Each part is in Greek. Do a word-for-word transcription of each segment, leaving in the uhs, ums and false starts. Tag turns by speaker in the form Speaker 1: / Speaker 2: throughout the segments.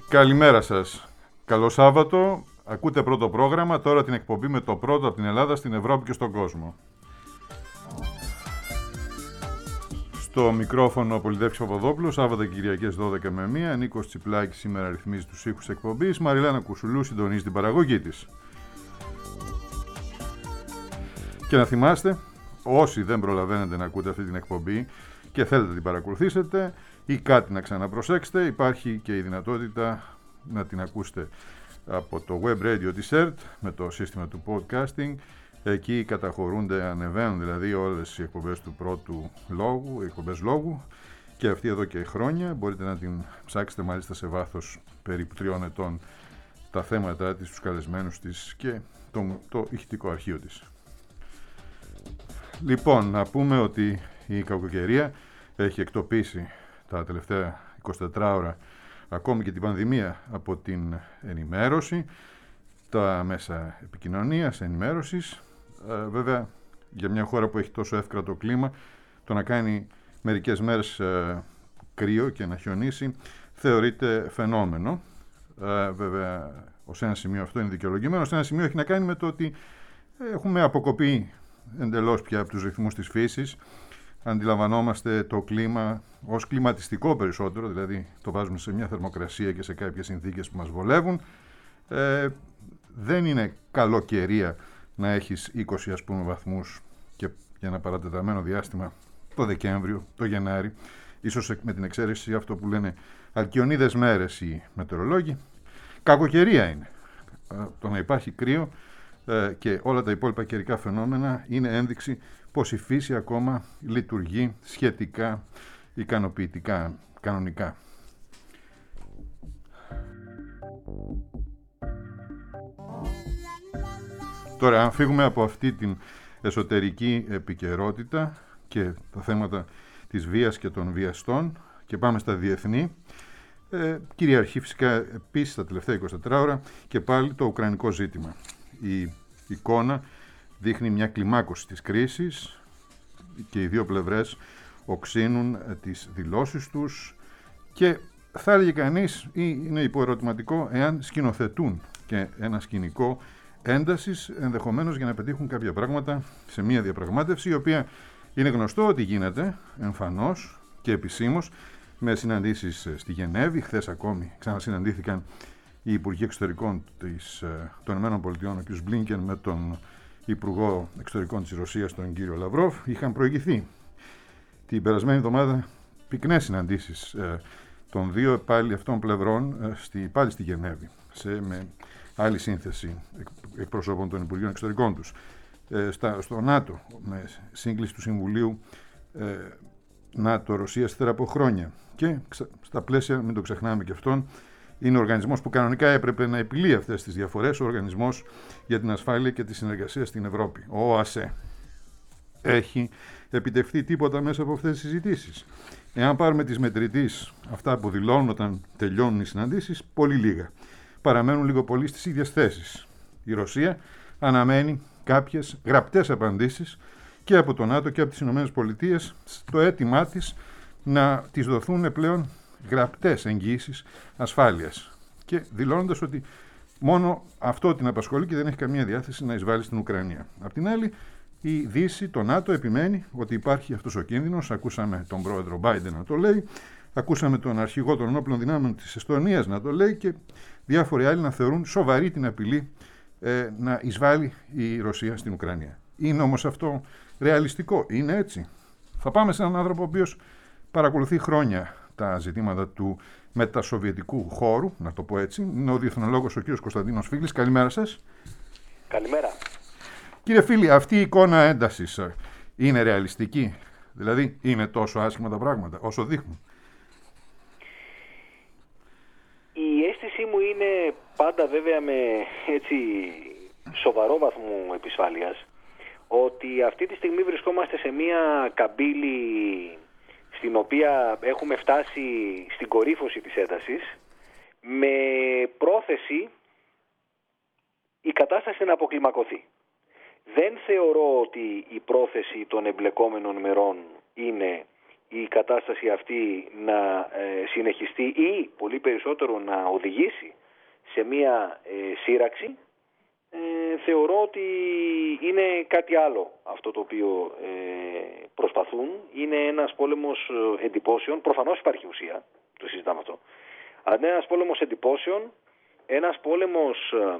Speaker 1: Καλημέρα σας. Καλό Σάββατο. Ακούτε πρώτο πρόγραμμα, τώρα την εκπομπή με το πρώτο από την Ελλάδα στην Ευρώπη και στον κόσμο. Στο μικρόφωνο ο Πολυδεύκης Παπαδόπουλος, Σάββατα και Κυριακές δώδεκα με μία. Νίκος Τσιπλάκης σήμερα ρυθμίζει τους ήχους εκπομπής. Μαριλάνα Κουσουλού συντονίζει την παραγωγή της. Και να θυμάστε, όσοι δεν προλαβαίνετε να ακούτε αυτή την εκπομπή και θέλετε να την παρακολουθήσετε ή κάτι να ξαναπροσέξετε, υπάρχει και η δυνατότητα να την ακούσετε από το web radio της ΕΡΤ με το σύστημα του podcasting. Εκεί καταχωρούνται, ανεβαίνουν δηλαδή όλες οι εκπομπές του πρώτου λόγου, οι εκπομπές λόγου, και αυτή εδώ και χρόνια. Μπορείτε να την ψάξετε μάλιστα σε βάθος περίπου τριών ετών τα θέματα της, τους καλεσμένους της και το, το ηχητικό αρχείο της. Λοιπόν, να πούμε ότι η κακοκαιρία έχει εκτοπίσει τα τελευταία εικοσιτέσσερις ώρα ακόμη και την πανδημία από την ενημέρωση, τα μέσα επικοινωνίας, ενημέρωσης. Ε, βέβαια, για μια χώρα που έχει τόσο εύκρατο κλίμα, το να κάνει μερικές μέρες ε, κρύο και να χιονίσει θεωρείται φαινόμενο. Ε, βέβαια, ως ένα σημείο αυτό είναι δικαιολογημένο, ως ένα σημείο έχει να κάνει με το ότι έχουμε αποκοπεί εντελώς πια από τους ρυθμούς της φύσης. Αντιλαμβανόμαστε το κλίμα ως κλιματιστικό περισσότερο, δηλαδή το βάζουμε σε μια θερμοκρασία και σε κάποιες συνθήκες που μας βολεύουν. Ε, δεν είναι καλοκαιρία να έχεις είκοσι ας πούμε βαθμούς και για ένα παρατεταμένο διάστημα το Δεκέμβριο, το Γενάρη, ίσως με την εξαίρεση αυτό που λένε αλκιονίδες μέρες οι μετεωρολόγοι. Κακοκαιρία είναι. Το να υπάρχει κρύο ε, και όλα τα υπόλοιπα καιρικά φαινόμενα είναι ένδειξη πως η φύση ακόμα λειτουργεί σχετικά ικανοποιητικά, κανονικά. Τώρα, αν φύγουμε από αυτή την εσωτερική επικαιρότητα και τα θέματα της βίας και των βιαστών και πάμε στα διεθνή, ε, κυριαρχεί φυσικά επίσης τα τελευταία εικοσιτέσσερις ώρα και πάλι το ουκρανικό ζήτημα. Η εικόνα δείχνει μια κλιμάκωση της κρίσης και οι δύο πλευρές οξύνουν τις δηλώσεις τους και θα έλεγε κανείς, ή είναι υποερωτηματικό, εάν σκηνοθετούν και ένα σκηνικό έντασης ενδεχομένως για να πετύχουν κάποια πράγματα σε μια διαπραγμάτευση η οποία είναι γνωστό ότι γίνεται εμφανώς και επισήμως με συναντήσεις στη Γενέβη. Χθες ακόμη ξανασυναντήθηκαν οι Υπουργοί Εξωτερικών της, των ΗΠΑ, ο κ. Μπλίνκεν, με τον Υπουργό Εξωτερικών της Ρωσίας, τον κύριο Λαυρόφ. Είχαν προηγηθεί την περασμένη εβδομάδα πυκνές συναντήσεις ε, των δύο πάλι αυτών πλευρών ε, στη, πάλι στη Γενέβη, σε, με άλλη σύνθεση εκπροσώπων των Υπουργείων Εξωτερικών τους. Ε, στα, στο ΝΑΤΟ, με σύγκληση του Συμβουλίου ε, ΝΑΤΟ-Ρωσίας ύστερα από χρόνια. Και στα πλαίσια, μην το ξεχνάμε και αυτόν, είναι ο οργανισμός που κανονικά έπρεπε να επιλύει αυτές τις διαφορές, ο Οργανισμός για την Ασφάλεια και τη Συνεργασία στην Ευρώπη, ο ΟΑΣΕ. Έχει επιτευχθεί τίποτα μέσα από αυτές τις συζητήσεις? Εάν πάρουμε τις μετρητής, αυτά που δηλώνουν όταν τελειώνουν οι συναντήσεις, πολύ λίγα. Παραμένουν λίγο πολύ στις ίδιες θέσεις. Η Ρωσία αναμένει κάποιες γραπτές απαντήσεις και από το ΝΑΤΟ και από τις ΗΠΑ στο αίτημά της να της δοθούν πλέον γραπτές εγγύησεις ασφάλειας και δηλώνοντας ότι μόνο αυτό την απασχολεί και δεν έχει καμία διάθεση να εισβάλλει στην Ουκρανία. Απ' την άλλη, η Δύση, το ΝΑΤΟ, επιμένει ότι υπάρχει αυτός ο κίνδυνος. Ακούσαμε τον πρόεδρο Μπάιντεν να το λέει, ακούσαμε τον αρχηγό των ενόπλων δυνάμεων της Εστονίας να το λέει και διάφοροι άλλοι να θεωρούν σοβαρή την απειλή ε, να εισβάλλει η Ρωσία στην Ουκρανία. Είναι όμως αυτό ρεαλιστικό? Είναι έτσι? Θα πάμε σε έναν άνθρωπο ο οποίος παρακολουθεί χρόνια τα ζητήματα του μετασοβιετικού χώρου, να το πω έτσι. Είναι ο διεθνολόγος ο κ. Κωνσταντίνος Φίλης. Καλημέρα σας.
Speaker 2: Καλημέρα.
Speaker 1: Κύριε Φίλη, αυτή η εικόνα έντασης είναι ρεαλιστική? Δηλαδή, είναι τόσο άσχημα τα πράγματα όσο δείχνουν?
Speaker 2: Η αίσθησή μου είναι πάντα, βέβαια με έτσι σοβαρό βαθμό επισφάλειας, ότι αυτή τη στιγμή βρισκόμαστε σε μια καμπύλη στην οποία έχουμε φτάσει στην κορύφωση της έντασης, με πρόθεση η κατάσταση να αποκλιμακωθεί. Δεν θεωρώ ότι η πρόθεση των εμπλεκόμενων μερών είναι η κατάσταση αυτή να ε, συνεχιστεί ή πολύ περισσότερο να οδηγήσει σε μία ε, σύραξη, ε, θεωρώ ότι είναι κάτι άλλο αυτό το οποίο ε, προσπαθούν. Είναι ένας πόλεμος εντυπώσεων, προφανώς υπάρχει ουσία, το συζητάμε αυτό, αλλά είναι ένας πόλεμος εντυπώσεων, ένας πόλεμος ε,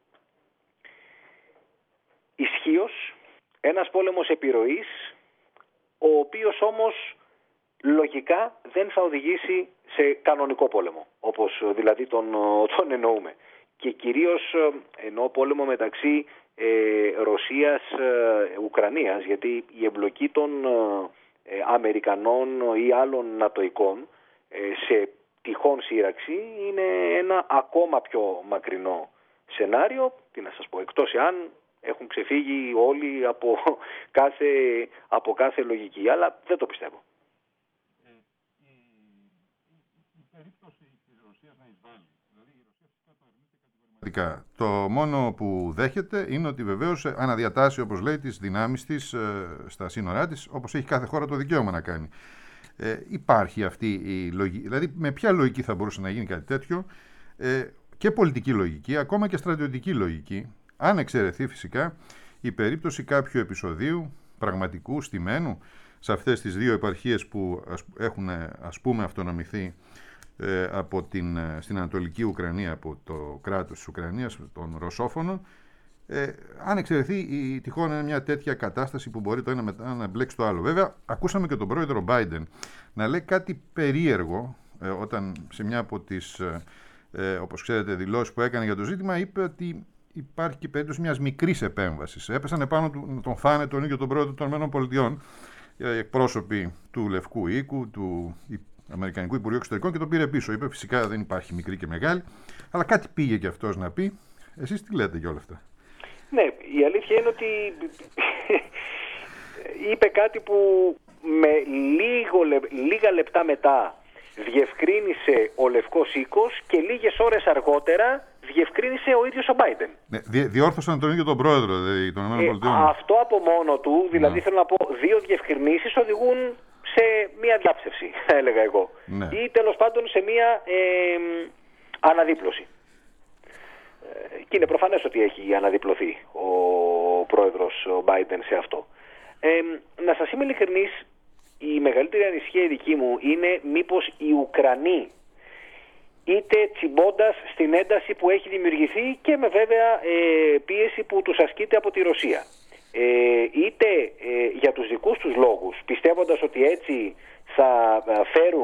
Speaker 2: ισχύος, ένας πόλεμος επιρροής, ο οποίος όμως λογικά δεν θα οδηγήσει σε κανονικό πόλεμο, όπως δηλαδή τον, τον εννοούμε. Και κυρίως εννοώ πόλεμο μεταξύ ε, Ρωσίας-Ουκρανίας, γιατί η εμπλοκή των ε, Αμερικανών ή άλλων νατοικών ε, σε τυχόν σύραξη είναι ένα ακόμα πιο μακρινό σενάριο. Τι να σας πω, εκτός εάν έχουν ξεφύγει όλοι από κάθε, από κάθε λογική, αλλά δεν το πιστεύω.
Speaker 1: Ε, η, η, η περίπτωση της Ρωσίας να εισβάλλει, δηλαδή η Ρωσία φυσικά το αρνείται κατηγορηματικά. Το μόνο που δέχεται είναι ότι βεβαίως αναδιατάσσει, όπως λέει, τις δυνάμεις της ε, στα σύνορά της, όπως έχει κάθε χώρα το δικαίωμα να κάνει. Ε, υπάρχει αυτή η λογική, δηλαδή με ποια λογική θα μπορούσε να γίνει κάτι τέτοιο, ε, και πολιτική λογική, ακόμα και στρατιωτική λογική, αν εξαιρεθεί φυσικά η περίπτωση κάποιου επεισοδίου πραγματικού στημένου σε αυτές τις δύο επαρχίες που έχουν, ας πούμε, αυτονομηθεί ε, από την, στην Ανατολική Ουκρανία, από το κράτος της Ουκρανίας, των Ρωσόφωνων. Ε, αν εξαιρεθεί η, τυχόν είναι μια τέτοια κατάσταση που μπορεί το ένα μετά να μπλέξει το άλλο. Βέβαια, ακούσαμε και τον πρόεδρο Biden να λέει κάτι περίεργο ε, όταν σε μια από τις, ε, ε, όπως ξέρετε, δηλώσεις που έκανε για το ζήτημα, είπε ότι υπάρχει και περίπτωση μιας μικρής επέμβασης. Έπεσαν επάνω του να τον φάνε τον ίδιο τον πρόεδρο των ΗΠΑ, εκπρόσωποι του Λευκού Οίκου, του Αμερικανικού Υπουργείου Εξωτερικών, και τον πήρε πίσω. Είπε φυσικά δεν υπάρχει μικρή και μεγάλη, αλλά κάτι πήγε και αυτός να πει. Εσείς τι λέτε για όλα αυτά?
Speaker 2: Ναι, η αλήθεια είναι ότι είπε κάτι που με λίγο, λίγα λεπτά μετά διευκρίνησε ο Λευκός Οίκος και λίγες ώρες αργότερα διευκρίνησε ο ίδιος ο Biden.
Speaker 1: Ναι, δι, διόρθωσαν τον ίδιο τον πρόεδρο δηλαδή, των ΗΠΑ.
Speaker 2: Ε, αυτό από μόνο του, δηλαδή ναι. Θέλω να πω, δύο διευκρινήσεις οδηγούν σε μία διάψευση, θα έλεγα εγώ. Ναι. Ή τέλος πάντων σε μία ε, αναδίπλωση. Ε, και είναι προφανές ότι έχει αναδιπλωθεί ο πρόεδρος ο Biden σε αυτό. Ε, να σας είμαι ειλικρινής, η μεγαλύτερη ανησυχία η δική μου είναι μήπως οι Ουκρανοί, είτε τσιμπώντας στην ένταση που έχει δημιουργηθεί και με βέβαια ε, πίεση που τους ασκείται από τη Ρωσία, ε, είτε ε, για τους δικούς τους λόγους, πιστεύοντας ότι έτσι θα φέρουν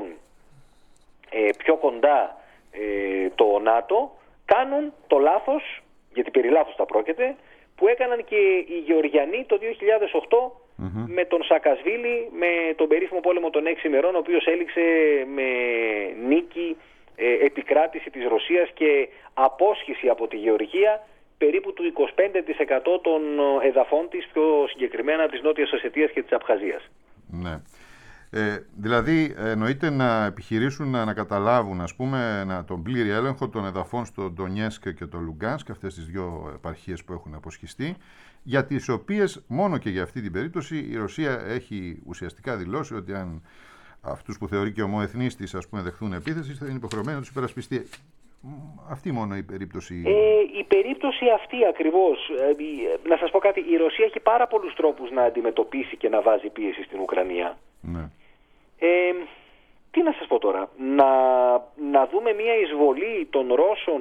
Speaker 2: ε, πιο κοντά ε, το ΝΑΤΟ, κάνουν το λάθος, γιατί περί λάθος θα πρόκειται, που έκαναν και οι Γεωργιανοί το δύο χιλιάδες οκτώ mm-hmm. με τον Σακασβίλη, με τον περίφημο πόλεμο των έξι ημερών, ο οποίος έληξε με νίκη, ε, επικράτηση της Ρωσίας και απόσχηση από τη Γεωργία περίπου του είκοσι πέντε τοις εκατό των εδαφών της, πιο συγκεκριμένα της Νότιας Οσετίας και της Απχαζίας.
Speaker 1: Ναι. Ε, δηλαδή εννοείται να επιχειρήσουν να, να καταλάβουν, ας πούμε, να, τον πλήρη έλεγχο των εδαφών στο Ντονιέσκ και το Λουγκάνσκ, αυτές τις δύο επαρχίες που έχουν αποσχιστεί, για τις οποίες μόνο και για αυτή την περίπτωση η Ρωσία έχει ουσιαστικά δηλώσει ότι αν αυτούς που θεωρεί και ομοεθνείς της, ας πούμε, δεχθούν επίθεση, θα είναι υποχρεωμένοι να τους υπερασπιστεί. Αυτή μόνο η περίπτωση.
Speaker 2: Ε, η περίπτωση αυτή ακριβώς. Ε, να σας πω κάτι, η Ρωσία έχει πάρα πολλούς τρόπους να αντιμετωπίσει και να βάζει πίεση στην Ουκρανία.
Speaker 1: Ναι.
Speaker 2: Ε, τι να σας πω τώρα, να, να δούμε μια εισβολή των Ρώσων,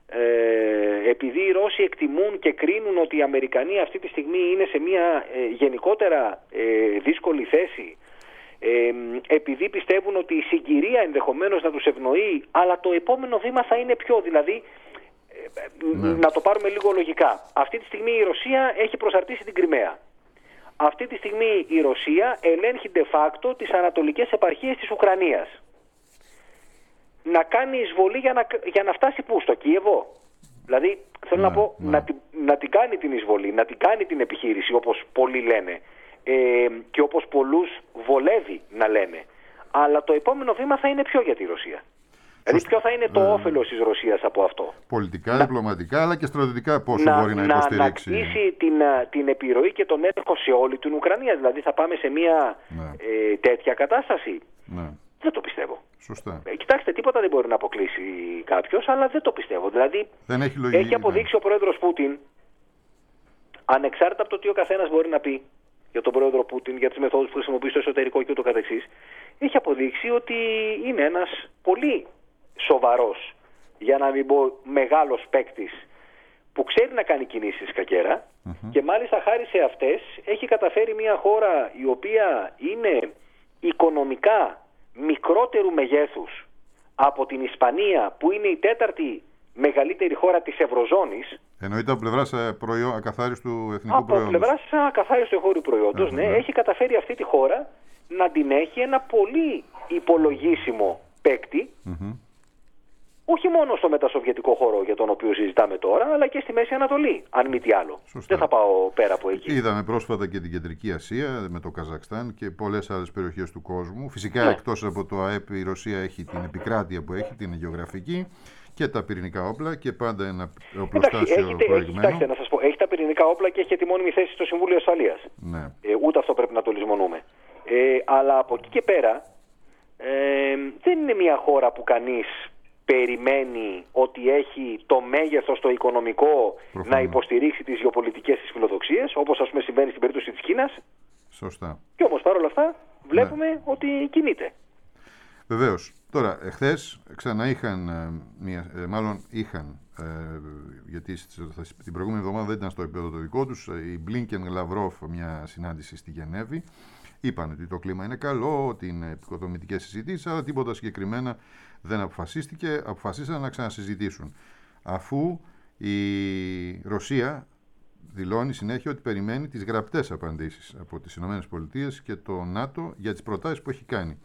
Speaker 2: ε, επειδή οι Ρώσοι εκτιμούν και κρίνουν ότι οι Αμερικανοί αυτή τη στιγμή είναι σε μια ε, γενικότερα ε, δύσκολη θέση, ε, επειδή πιστεύουν ότι η συγκυρία ενδεχομένως να τους ευνοεί, αλλά το επόμενο βήμα θα είναι ποιο, δηλαδή ε, ναι. να το πάρουμε λίγο λογικά. Αυτή τη στιγμή η Ρωσία έχει προσαρτήσει την Κριμαία. Αυτή τη στιγμή η Ρωσία ελέγχει de facto τις ανατολικές επαρχίες της Ουκρανίας. Να κάνει εισβολή για να, για να φτάσει πού, στο Κίεβο. Δηλαδή θέλω ναι, να πω ναι. να, την, να την κάνει την εισβολή, να την κάνει την επιχείρηση όπως πολλοί λένε ε, και όπως πολλούς βολεύει να λένε. Αλλά το επόμενο βήμα θα είναι ποιο για τη Ρωσία? Δηλαδή ποιο θα είναι το ε, όφελος της Ρωσίας από αυτό?
Speaker 1: Πολιτικά,
Speaker 2: να,
Speaker 1: διπλωματικά, αλλά και στρατιωτικά πόσο
Speaker 2: να,
Speaker 1: μπορεί να,
Speaker 2: να
Speaker 1: υποστηρίξει.
Speaker 2: Να κτίσει την, την επιρροή και τον έλεγχο σε όλη την Ουκρανία. Δηλαδή θα πάμε σε μια ναι. ε, τέτοια κατάσταση.
Speaker 1: Ναι.
Speaker 2: Δεν το πιστεύω.
Speaker 1: Σωστά.
Speaker 2: Ε, κοιτάξτε, τίποτα δεν μπορεί να αποκλείσει κάποιος, αλλά δεν το πιστεύω. Δηλαδή
Speaker 1: δεν έχει, λογική,
Speaker 2: έχει αποδείξει ναι. ο πρόεδρος Πούτιν, ανεξάρτητα από το τι ο καθένας μπορεί να πει για τον πρόεδρο Πούτιν, για τις μεθόδους που χρησιμοποιεί στο εσωτερικό και ούτω καθεξής, έχει αποδείξει ότι είναι ένας πολύ σοβαρός, για να μην πω μεγάλος παίκτης, που ξέρει να κάνει κινήσεις κακέρα mm-hmm. και μάλιστα χάρη σε αυτές έχει καταφέρει μια χώρα η οποία είναι οικονομικά μικρότερου μεγέθους από την Ισπανία, που είναι η τέταρτη μεγαλύτερη χώρα της Ευρωζώνης.
Speaker 1: Εννοείται από πλευράς προϊό... ακαθάριστου εθνικού
Speaker 2: από
Speaker 1: προϊόντος. Από
Speaker 2: πλευράς ακαθάριστου εγχώριου προϊόντος, ναι, ναι, έχει καταφέρει αυτή τη χώρα να την έχει ένα πολύ υπολογίσιμο παίκτη, mm-hmm. όχι μόνο στο μετασοβιετικό χώρο για τον οποίο συζητάμε τώρα, αλλά και στη Μέση Ανατολή, αν μη τι άλλο.
Speaker 1: Σωστά.
Speaker 2: Δεν θα πάω πέρα από εκεί.
Speaker 1: Είδαμε πρόσφατα και την Κεντρική Ασία με το Καζακστάν και πολλές άλλες περιοχές του κόσμου. Φυσικά
Speaker 2: ναι.
Speaker 1: εκτός από το ΑΕΠ η Ρωσία έχει την επικράτεια που έχει, την γεωγραφική και τα πυρηνικά όπλα και πάντα ένα οπλοστάσιο προηγμένο.
Speaker 2: Κοιτάξτε, να σας πω, έχει τα πυρηνικά όπλα και έχει και τη μόνιμη θέση στο Συμβούλιο Ασφαλείας.
Speaker 1: Ναι.
Speaker 2: Ε, ούτε αυτό πρέπει να το λησμονούμε. Ε, αλλά από εκεί και πέρα ε, δεν είναι μια χώρα που κανείς περιμένει ότι έχει το μέγεθος το οικονομικό Προφανώς. να υποστηρίξει τις γεωπολιτικές της φιλοδοξίες, όπως ας πούμε συμβαίνει στην περίπτωση της Κίνας.
Speaker 1: Σωστά.
Speaker 2: Και όμως παρόλα αυτά βλέπουμε ναι. ότι κινείται.
Speaker 1: Βεβαίως. Τώρα, εχθές ξανά είχαν, μια, μάλλον είχαν, ε, γιατί την προηγούμενη εβδομάδα δεν ήταν στο επίπεδο το δικό τους, η Μπλίνκεν Λαυρόφ μια συνάντηση στη Γενέβη. Είπαν ότι το κλίμα είναι καλό, ότι είναι επικοδομητικές συζητήσεις, αλλά τίποτα συγκεκριμένα δεν αποφασίστηκε. Αποφασίσαν να ξανασυζητήσουν. Αφού η Ρωσία δηλώνει συνέχεια ότι περιμένει τις γραπτές απαντήσεις από τις ΗΠΑ και το ΝΑΤΟ για τις προτάσεις που έχει κάνει.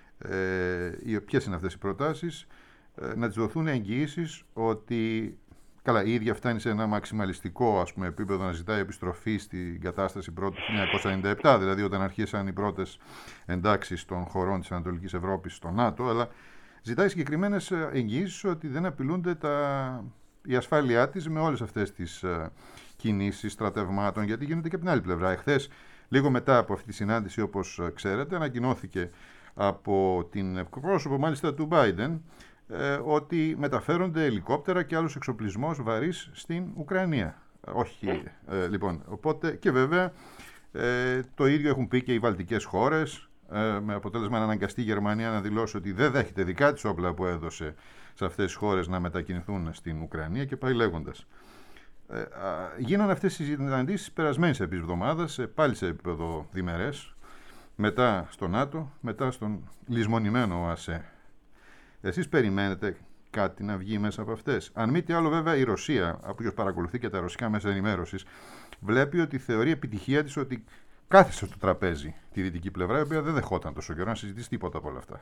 Speaker 1: Ε, ποιες είναι αυτές οι προτάσεις? Ε, να τις δοθούν εγγυήσεις ότι καλά, η ίδια φτάνει σε ένα μαξιμαλιστικό ας πούμε, επίπεδο να ζητάει επιστροφή στην κατάσταση πρώτη του χίλια εννιακόσια ενενήντα επτά, δηλαδή όταν αρχίσαν οι πρώτες εντάξεις των χωρών της Ανατολικής Ευρώπης στο ΝΑΤΟ, αλλά ζητάει συγκεκριμένες εγγυήσεις ότι δεν απειλούνται τα... η ασφάλειά της με όλες αυτές τις uh, κινήσεις στρατευμάτων, γιατί γίνεται και από την άλλη πλευρά. Εχθές, λίγο μετά από αυτή τη συνάντηση, όπως ξέρετε, ανακοινώθηκε από την πρόσωπο μάλιστα του Biden ε, ότι μεταφέρονται ελικόπτερα και άλλους εξοπλισμός βαρύς στην Ουκρανία. Όχι, ε, λοιπόν, οπότε και βέβαια ε, το ίδιο έχουν πει και οι βαλτικές χώρες, ε, με αποτέλεσμα να αναγκαστεί η Γερμανία να δηλώσει ότι δεν δέχεται δικά της όπλα που έδωσε σε αυτές τις χώρες να μετακινηθούν στην Ουκρανία και πάει λέγοντας. Ε, α, γίνανε αυτές οι συναντήσεις περασμένης επίσης εβδομάδας, πάλι σε επίπεδο διμερές, μετά στο ΝΑΤΟ, μετά στον λησμονημένο ΟΑΣΕ. Εσείς περιμένετε κάτι να βγει μέσα από αυτές? Αν μη τι άλλο, βέβαια, η Ρωσία, από όποιος παρακολουθεί και τα ρωσικά μέσα ενημέρωσης, βλέπει ότι θεωρεί επιτυχία της ότι κάθισε στο τραπέζι τη δυτική πλευρά, η οποία δεν δεχόταν τόσο καιρό να συζητήσει τίποτα από όλα αυτά.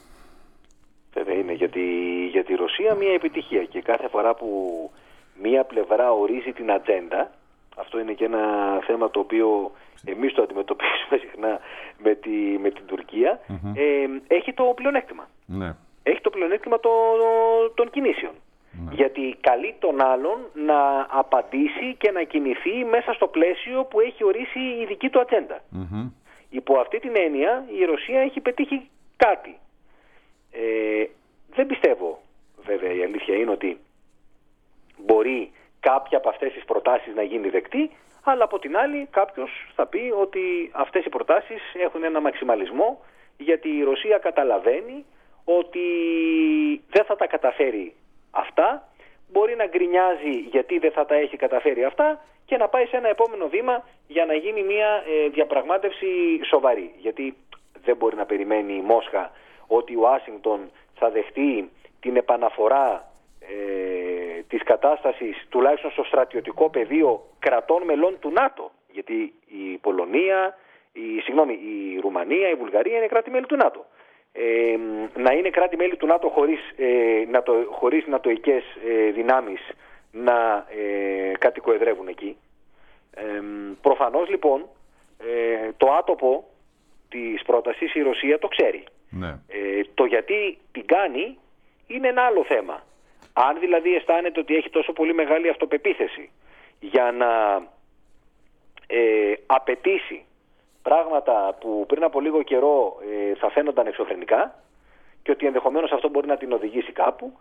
Speaker 2: Βέβαια είναι για τη, για τη Ρωσία μια επιτυχία και κάθε φορά που μια πλευρά ορίζει την ατζέντα, αυτό είναι και ένα θέμα το οποίο εμείς το αντιμετωπίζουμε συχνά με, τη, με την Τουρκία, mm-hmm. ε, έχει το πλεονέκτημα.
Speaker 1: Ναι.
Speaker 2: Έχει το πλεονέκτημα το, των κινήσεων.
Speaker 1: Ναι.
Speaker 2: Γιατί καλεί τον άλλον να απαντήσει και να κινηθεί μέσα στο πλαίσιο που έχει ορίσει η δική του ατζέντα.
Speaker 1: Mm-hmm.
Speaker 2: Υπό αυτή την έννοια η Ρωσία έχει πετύχει κάτι. Ε, δεν πιστεύω, βέβαια, η αλήθεια είναι ότι μπορεί κάποια από αυτές τις προτάσεις να γίνει δεκτή, αλλά από την άλλη κάποιος θα πει ότι αυτές οι προτάσεις έχουν ένα μαξιμαλισμό, γιατί η Ρωσία καταλαβαίνει ότι δεν θα τα καταφέρει αυτά, μπορεί να γκρινιάζει γιατί δεν θα τα έχει καταφέρει αυτά και να πάει σε ένα επόμενο βήμα για να γίνει μια ε, διαπραγμάτευση σοβαρή. Γιατί δεν μπορεί να περιμένει η Μόσχα ότι η Ουάσιγκτον θα δεχτεί την επαναφορά ε, της κατάστασης τουλάχιστον στο στρατιωτικό πεδίο κρατών μελών του ΝΑΤΟ. Γιατί η Πολωνία, η, συγγνώμη, η Ρουμανία, η Βουλγαρία είναι κράτη-μέλη του ΝΑΤΟ. Ε, να είναι κράτη-μέλη του ΝΑΤΟ χωρίς, ε, νατο, χωρίς νατοικές ε, δυνάμεις να ε, κατοικοεδρεύουν εκεί. Ε, προφανώς λοιπόν ε, το άτοπο της πρότασης η Ρωσία το ξέρει.
Speaker 1: Ναι.
Speaker 2: Ε, το γιατί την κάνει είναι ένα άλλο θέμα. Αν δηλαδή αισθάνεται ότι έχει τόσο πολύ μεγάλη αυτοπεποίθηση για να ε, απαιτήσει πράγματα που πριν από λίγο καιρό ε, θα φαίνονταν εξωφρενικά και ότι ενδεχομένως αυτό μπορεί να την οδηγήσει κάπου,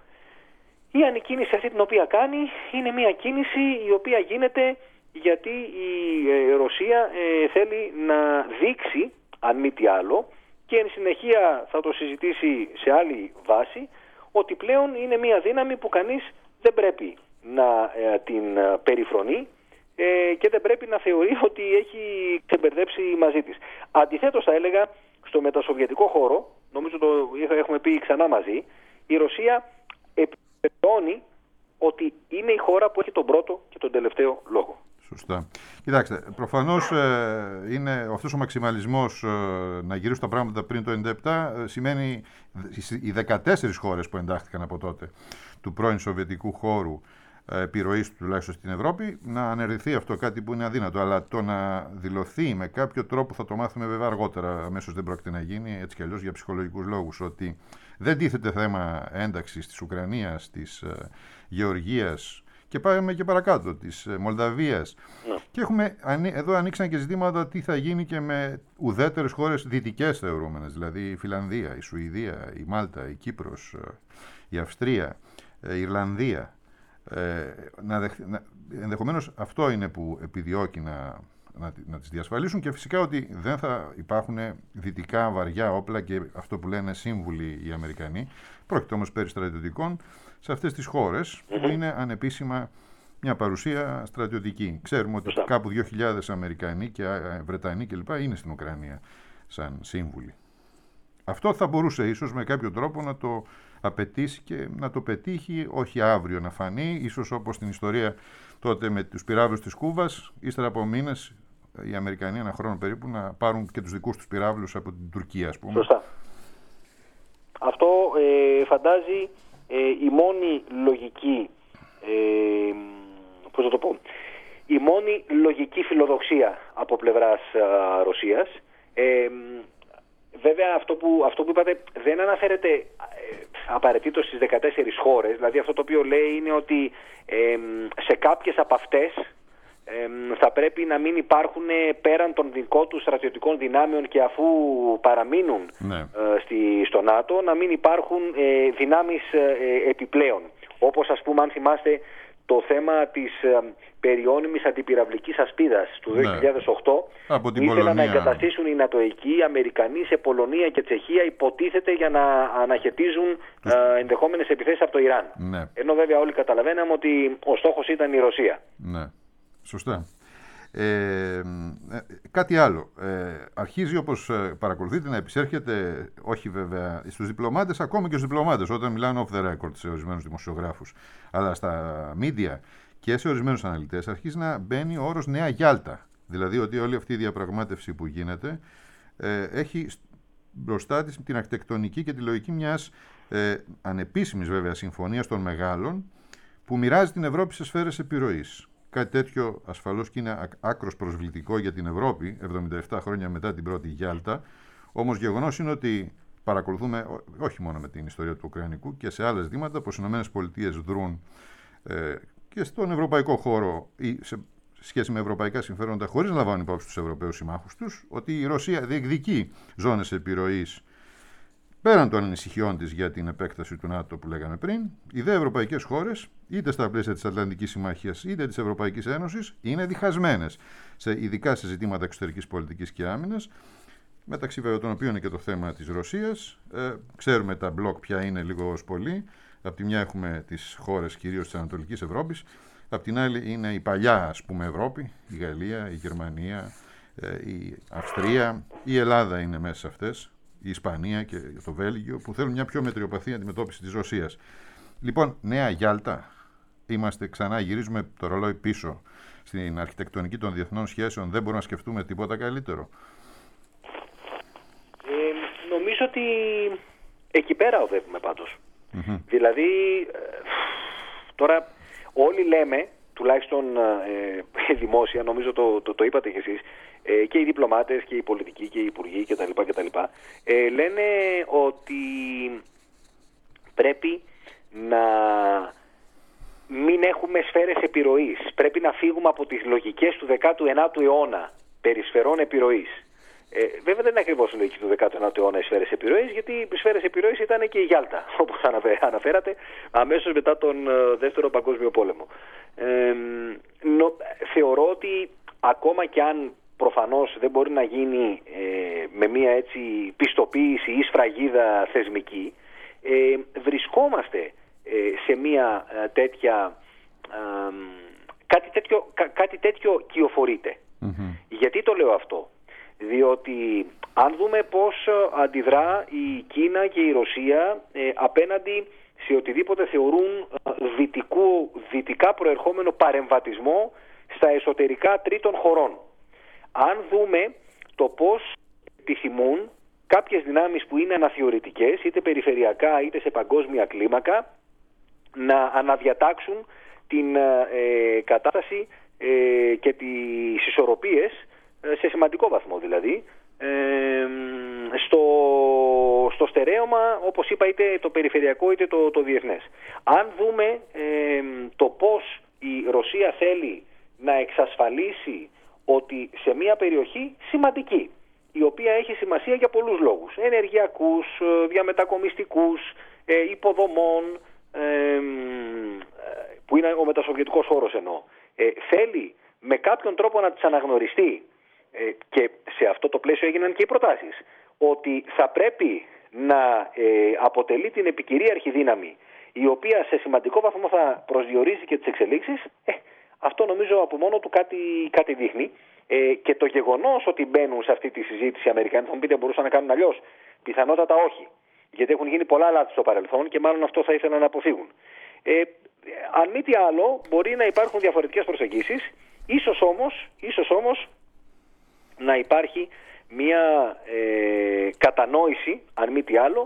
Speaker 2: ή αν η κίνηση αυτή την οποία κάνει είναι μια κίνηση η οποία γίνεται γιατί η ε, Ρωσία ε, θέλει να δείξει, αν μη τι άλλο, και εν συνεχεία θα το συζητήσει σε άλλη βάση, ότι πλέον είναι μια δύναμη που κανείς δεν πρέπει να ε, την ε, περιφρονεί ε, και δεν πρέπει να θεωρεί ότι έχει ξεμπερδέψει μαζί της. Αντιθέτως θα έλεγα, στο μετασοβιετικό χώρο, νομίζω το έχουμε πει ξανά μαζί, η Ρωσία επιβεβαιώνει ότι είναι η χώρα που έχει τον πρώτο και τον τελευταίο λόγο.
Speaker 1: Σωστά. Κοιτάξτε, προφανώς ε, είναι αυτός ο μαξιμαλισμός ε, να γυρίσουν τα πράγματα πριν το ενενήντα επτά ε, σημαίνει οι δεκατέσσερις χώρες που εντάχθηκαν από τότε του πρώην Σοβιετικού χώρου ε, επιρροής του τουλάχιστον στην Ευρώπη να αναιρεθεί αυτό, κάτι που είναι αδύνατο, αλλά το να δηλωθεί με κάποιο τρόπο, θα το μάθουμε βέβαια αργότερα, αμέσως δεν πρόκειται να γίνει, έτσι κι αλλιώς για ψυχολογικούς λόγους, ότι δεν τίθεται θέμα ένταξης της Ουκρανίας, της ε, Γεωργίας και πάμε και παρακάτω, της Μολδαβίας. Ναι. Και έχουμε, εδώ ανοίξαν και ζητήματα τι θα γίνει και με ουδέτερες χώρες δυτικές θεωρούμενες, δηλαδή η Φιλανδία, η Σουηδία, η Μάλτα, η Κύπρος, η Αυστρία, η Ιρλανδία. Ε, να δεχ, να, ενδεχομένως αυτό είναι που επιδιώκει να, να, να τις διασφαλίσουν, και φυσικά ότι δεν θα υπάρχουν δυτικά βαριά όπλα και αυτό που λένε σύμβουλοι οι Αμερικανοί. Πρόκειται όμως περί στρατιωτικών σε αυτές τις χώρες που είναι ανεπίσημα μια παρουσία στρατιωτική. Ξέρουμε ότι κάπου δύο χιλιάδες Αμερικανοί και Βρετανοί κλπ. Είναι στην Ουκρανία σαν σύμβουλοι. Αυτό θα μπορούσε ίσως με κάποιο τρόπο να το απαιτήσει και να το πετύχει, όχι αύριο να φανεί, ίσως όπως στην ιστορία τότε με τους πυράβλους της Κούβας, ύστερα από μήνες οι Αμερικανοί, ένα χρόνο περίπου, να πάρουν και τους δικούς τους πυράβλους από την Τουρκία, ας πούμε.
Speaker 2: Σωστά. Αυτό ε, φαντάζει ε, η μόνη λογική, ε, πώς θα το πω, η μόνη λογική φιλοδοξία από πλευράς α, Ρωσίας. Ε, βέβαια αυτό που, αυτό που είπατε δεν αναφέρεται ε, απαραίτητος στις δεκατέσσερις χώρες, δηλαδή αυτό το οποίο λέει είναι ότι ε, σε κάποιες από αυτές Ε, θα πρέπει να μην υπάρχουν πέραν των δικών τους στρατιωτικών δυνάμεων και αφού παραμείνουν ναι. ε, στη, στο ΝΑΤΟ να μην υπάρχουν ε, δυνάμεις ε, επιπλέον. Όπως ας πούμε, αν θυμάστε, το θέμα της ε, περιώνυμης αντιπυραυλικής ασπίδας του ναι. δύο χιλιάδες οκτώ, που ήθελαν να εγκαταστήσουν οι Νατοικοί, οι Αμερικανοί σε Πολωνία και Τσεχία, υποτίθεται για να αναχαιτίζουν ε, ενδεχόμενες επιθέσεις από το Ιράν. Ναι. Ενώ βέβαια όλοι καταλαβαίναμε ότι ο στόχος ήταν η Ρωσία.
Speaker 1: Ναι. Σωστά. Ε, κάτι άλλο. Ε, αρχίζει, όπως παρακολουθείτε, να επισέρχεται, όχι βέβαια στους διπλωμάτες, ακόμα και στους διπλωμάτες, όταν μιλάνε off the record σε ορισμένους δημοσιογράφους, αλλά στα media και σε ορισμένους αναλυτές, αρχίζει να μπαίνει ο όρος Νέα Γιάλτα. Δηλαδή ότι όλη αυτή η διαπραγμάτευση που γίνεται ε, έχει μπροστά της την αρχιτεκτονική και τη λογική μιας ε, ανεπίσημης βέβαια συμφωνίας των μεγάλων που μοιράζει την Ευρώπη σε σφαίρες επιρροής. Κάτι τέτοιο ασφαλώς και είναι άκρος προσβλητικό για την Ευρώπη, εβδομήντα επτά χρόνια μετά την πρώτη Γιάλτα. Όμως γεγονός είναι ότι παρακολουθούμε, όχι μόνο με την ιστορία του Ουκρανικού, και σε άλλες ζητήματα, πως οι ΗΠΑ δρούν ε, και στον ευρωπαϊκό χώρο ή σε σχέση με ευρωπαϊκά συμφέροντα, χωρίς να λαμβάνουν υπόψη τους Ευρωπαίους συμμάχους τους, ότι η Ρωσία διεκδικεί ζώνες επιρροής πέραν των ανησυχιών της για την επέκταση του ΝΑΤΟ που λέγαμε πριν. Οι δε ευρωπαϊκές χώρες, είτε στα πλαίσια της Ατλαντικής Συμμαχίας είτε της Ευρωπαϊκής Ένωσης, είναι διχασμένες, σε, ειδικά σε ζητήματα εξωτερικής πολιτικής και άμυνας, μεταξύ βέβαια των οποίων είναι και το θέμα της Ρωσίας. Ε, ξέρουμε τα μπλοκ ποια είναι λίγο ως πολύ. Απ' τη μια έχουμε τις χώρες κυρίως της Ανατολικής Ευρώπης, απ' την άλλη είναι η παλιά, ας πούμε, Ευρώπη, η Γαλλία, η Γερμανία, ε, η Αυστρία, η Ελλάδα είναι μέσα σε αυτές, η Ισπανία και το Βέλγιο, που θέλουν μια πιο μετριοπαθή αντιμετώπιση της Ρωσίας. Λοιπόν, Νέα Γιάλτα, είμαστε ξανά, γυρίζουμε το ρολόι πίσω στην αρχιτεκτονική των διεθνών σχέσεων, δεν μπορούμε να σκεφτούμε τίποτα καλύτερο.
Speaker 2: Ε, νομίζω ότι εκεί πέρα οδεύουμε πάντως. Mm-hmm. Δηλαδή, τώρα όλοι λέμε, τουλάχιστον ε, δημόσια, νομίζω το, το, το είπατε κι εσείς, ε, και οι διπλωμάτες και οι πολιτικοί και οι υπουργοί κτλ. κτλ ε, λένε ότι πρέπει να μην έχουμε σφαίρες επιρροής. Πρέπει να φύγουμε από τις λογικές του δέκατου ενάτου αιώνα περί σφαιρών επιρροής. Ε, βέβαια δεν είναι ακριβώς η λογική του δέκατου ενάτου αιώνα οι σφαίρες επιρροής, γιατί οι σφαίρες επιρροής ήταν και η Γιάλτα, όπως αναφέρατε, αμέσως μετά τον ε, Δεύτερο Παγκόσμιο Πόλεμο. Ε, νο, θεωρώ ότι ακόμα κι αν προφανώς δεν μπορεί να γίνει ε, με μια έτσι πιστοποίηση ή σφραγίδα θεσμική, ε, βρισκόμαστε ε, σε μια ε, τέτοια ε, κάτι τέτοιο, κα, κάτι τέτοιο κυοφορείται. Mm-hmm. Γιατί το λέω αυτό? Διότι αν δούμε πώς αντιδρά η Κίνα και η Ρωσία ε, απέναντι σε οτιδήποτε θεωρούν δυτικού, δυτικά προερχόμενο παρεμβατισμό στα εσωτερικά τρίτων χωρών. Αν δούμε το πώς επιθυμούν κάποιες δυνάμεις που είναι αναθεωρητικές, είτε περιφερειακά είτε σε παγκόσμια κλίμακα, να αναδιατάξουν την ε, κατάσταση ε, και τις ισορροπίες, ε, σε σημαντικό βαθμό δηλαδή, ε, στο, στο στερέωμα, όπως είπα, είτε το περιφερειακό είτε το, το διεθνές. Αν δούμε ε, το πώς η Ρωσία θέλει να εξασφαλίσει ότι σε μια περιοχή σημαντική, η οποία έχει σημασία για πολλούς λόγους, ενεργειακούς, διαμετακομιστικούς, υποδομών, που είναι ο μετασοβιετικός χώρος εννοώ, θέλει με κάποιον τρόπο να τις αναγνωριστεί, και σε αυτό το πλαίσιο έγιναν και οι προτάσεις, ότι θα πρέπει να αποτελεί την επικυρίαρχη δύναμη, η οποία σε σημαντικό βαθμό θα προσδιορίζει και τις εξελίξεις. ε, Αυτό νομίζω από μόνο του κάτι, κάτι δείχνει, ε, και το γεγονός ότι μπαίνουν σε αυτή τη συζήτηση οι Αμερικανοί, θα μου πείτε, μπορούσαν να κάνουν αλλιώς? Πιθανότατα όχι, γιατί έχουν γίνει πολλά λάθη στο παρελθόν και μάλλον αυτό θα ήθελαν να αποφύγουν. Ε, αν μη τι άλλο, μπορεί να υπάρχουν διαφορετικές προσεγγίσεις, ίσως όμως, ίσως όμως να υπάρχει μια ε, κατανόηση, αν μη τι άλλο,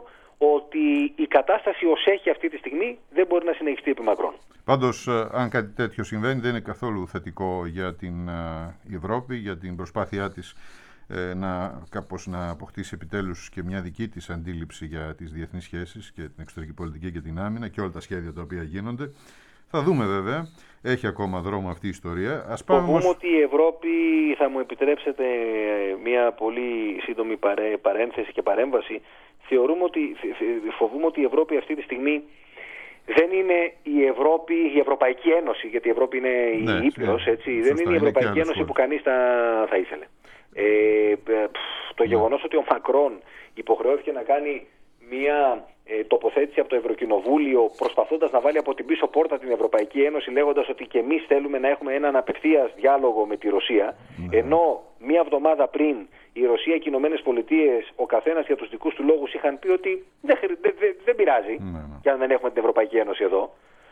Speaker 2: ότι η κατάσταση ως έχει αυτή τη στιγμή δεν μπορεί να συνεχιστεί επί μακρόν.
Speaker 1: Πάντως, αν κάτι τέτοιο συμβαίνει, δεν είναι καθόλου θετικό για την Ευρώπη, για την προσπάθειά της ε, να, κάπως να αποκτήσει επιτέλους και μια δική της αντίληψη για τις διεθνείς σχέσεις και την εξωτερική πολιτική και την άμυνα και όλα τα σχέδια τα οποία γίνονται. Θα δούμε βέβαια, έχει ακόμα δρόμο αυτή η ιστορία. Ας πάμε
Speaker 2: όμως... ότι η Ευρώπη, θα μου επιτρέψετε μια πολύ σύντομη παρέ, παρένθεση και παρέμβαση, θεωρούμε ότι, φοβούμε ότι η Ευρώπη αυτή τη στιγμή δεν είναι η Ευρώπη, η Ευρωπαϊκή Ένωση, γιατί η Ευρώπη είναι η ναι, Ήπειρος, ναι, έτσι, δεν είναι η Ευρωπαϊκή Ένωση που κανείς θα, θα ήθελε. Ε, το ναι. γεγονός ότι ο Μακρόν υποχρεώθηκε να κάνει μια ε, τοποθέτηση από το Ευρωκοινοβούλιο, προσπαθώντας να βάλει από την πίσω πόρτα την Ευρωπαϊκή Ένωση, λέγοντας ότι και εμείς θέλουμε να έχουμε έναν απευθείας διάλογο με τη Ρωσία, ναι. ενώ μία εβδομάδα πριν η Ρωσία και οι Ηνωμένες Πολιτείες, ο καθένας για τους δικούς του λόγους, είχαν πει ότι δεν, δεν, δεν, δεν πειράζει, ναι, ναι. και αν δεν έχουμε την Ευρωπαϊκή Ένωση εδώ.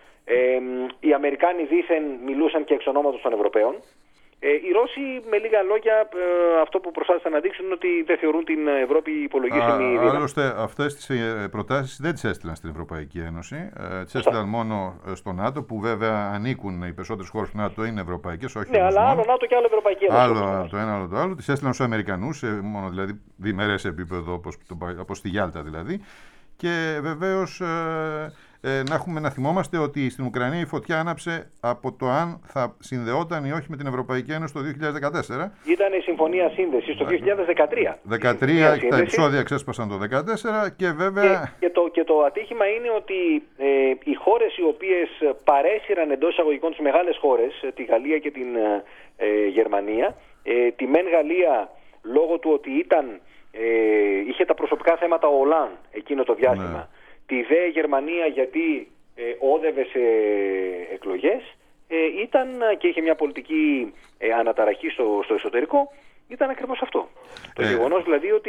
Speaker 2: Ε, οι Αμερικάνοι δήθεν μιλούσαν και εξ ονόματος των Ευρωπαίων. Ε, οι Ρώσοι, με λίγα λόγια, ε, αυτό που προσπάθησαν να δείξουν είναι ότι δεν θεωρούν την Ευρώπη υπολογίσιμη δύναμη.
Speaker 1: Άλλωστε, αυτές τις προτάσεις δεν τις έστειλαν στην Ευρωπαϊκή Ένωση. Ε, τις έστειλαν μόνο στο ΝΑΤΟ, που βέβαια ανήκουν οι περισσότερες χώρες του ΝΑΤΟ, είναι ευρωπαϊκές, όχι.
Speaker 2: Ναι, αλλά άλλο ΝΑΤΟ και άλλο Ευρωπαϊκή Ένωση.
Speaker 1: Άλλο το ένα, άλλο το άλλο. Τις έστειλαν στους Αμερικανούς, μόνο δηλαδή διμερές επίπεδο, όπως, όπως στη Γιάλτα δηλαδή. Και βεβαίως. Ε, Ε, να, έχουμε, να θυμόμαστε ότι στην Ουκρανία η φωτιά άναψε από το αν θα συνδεόταν ή όχι με την Ευρωπαϊκή Ένωση το δύο χιλιάδες δεκατέσσερα.
Speaker 2: Ήταν η Συμφωνία Σύνδεσης το δύο χιλιάδες δεκατρία.
Speaker 1: δεκατρία τα επεισόδια ξέσπασαν το δύο χιλιάδες δεκατέσσερα και βέβαια...
Speaker 2: Και, και, το, και το ατύχημα είναι ότι ε, οι χώρες οι οποίες παρέσυραν εντός εισαγωγικών τις μεγάλες χώρες, τη Γαλλία και την ε, Γερμανία, ε, τη μεν Γαλλία λόγω του ότι ήταν, ε, είχε τα προσωπικά θέματα ο Ολάν εκείνο το διάστημα, ναι. Τη δε Γερμανία γιατί ε, όδευε σε εκλογές, ε, ήταν και είχε μια πολιτική ε, αναταραχή στο, στο εσωτερικό, ήταν ακριβώς αυτό. Το ε, γεγονός δηλαδή ότι,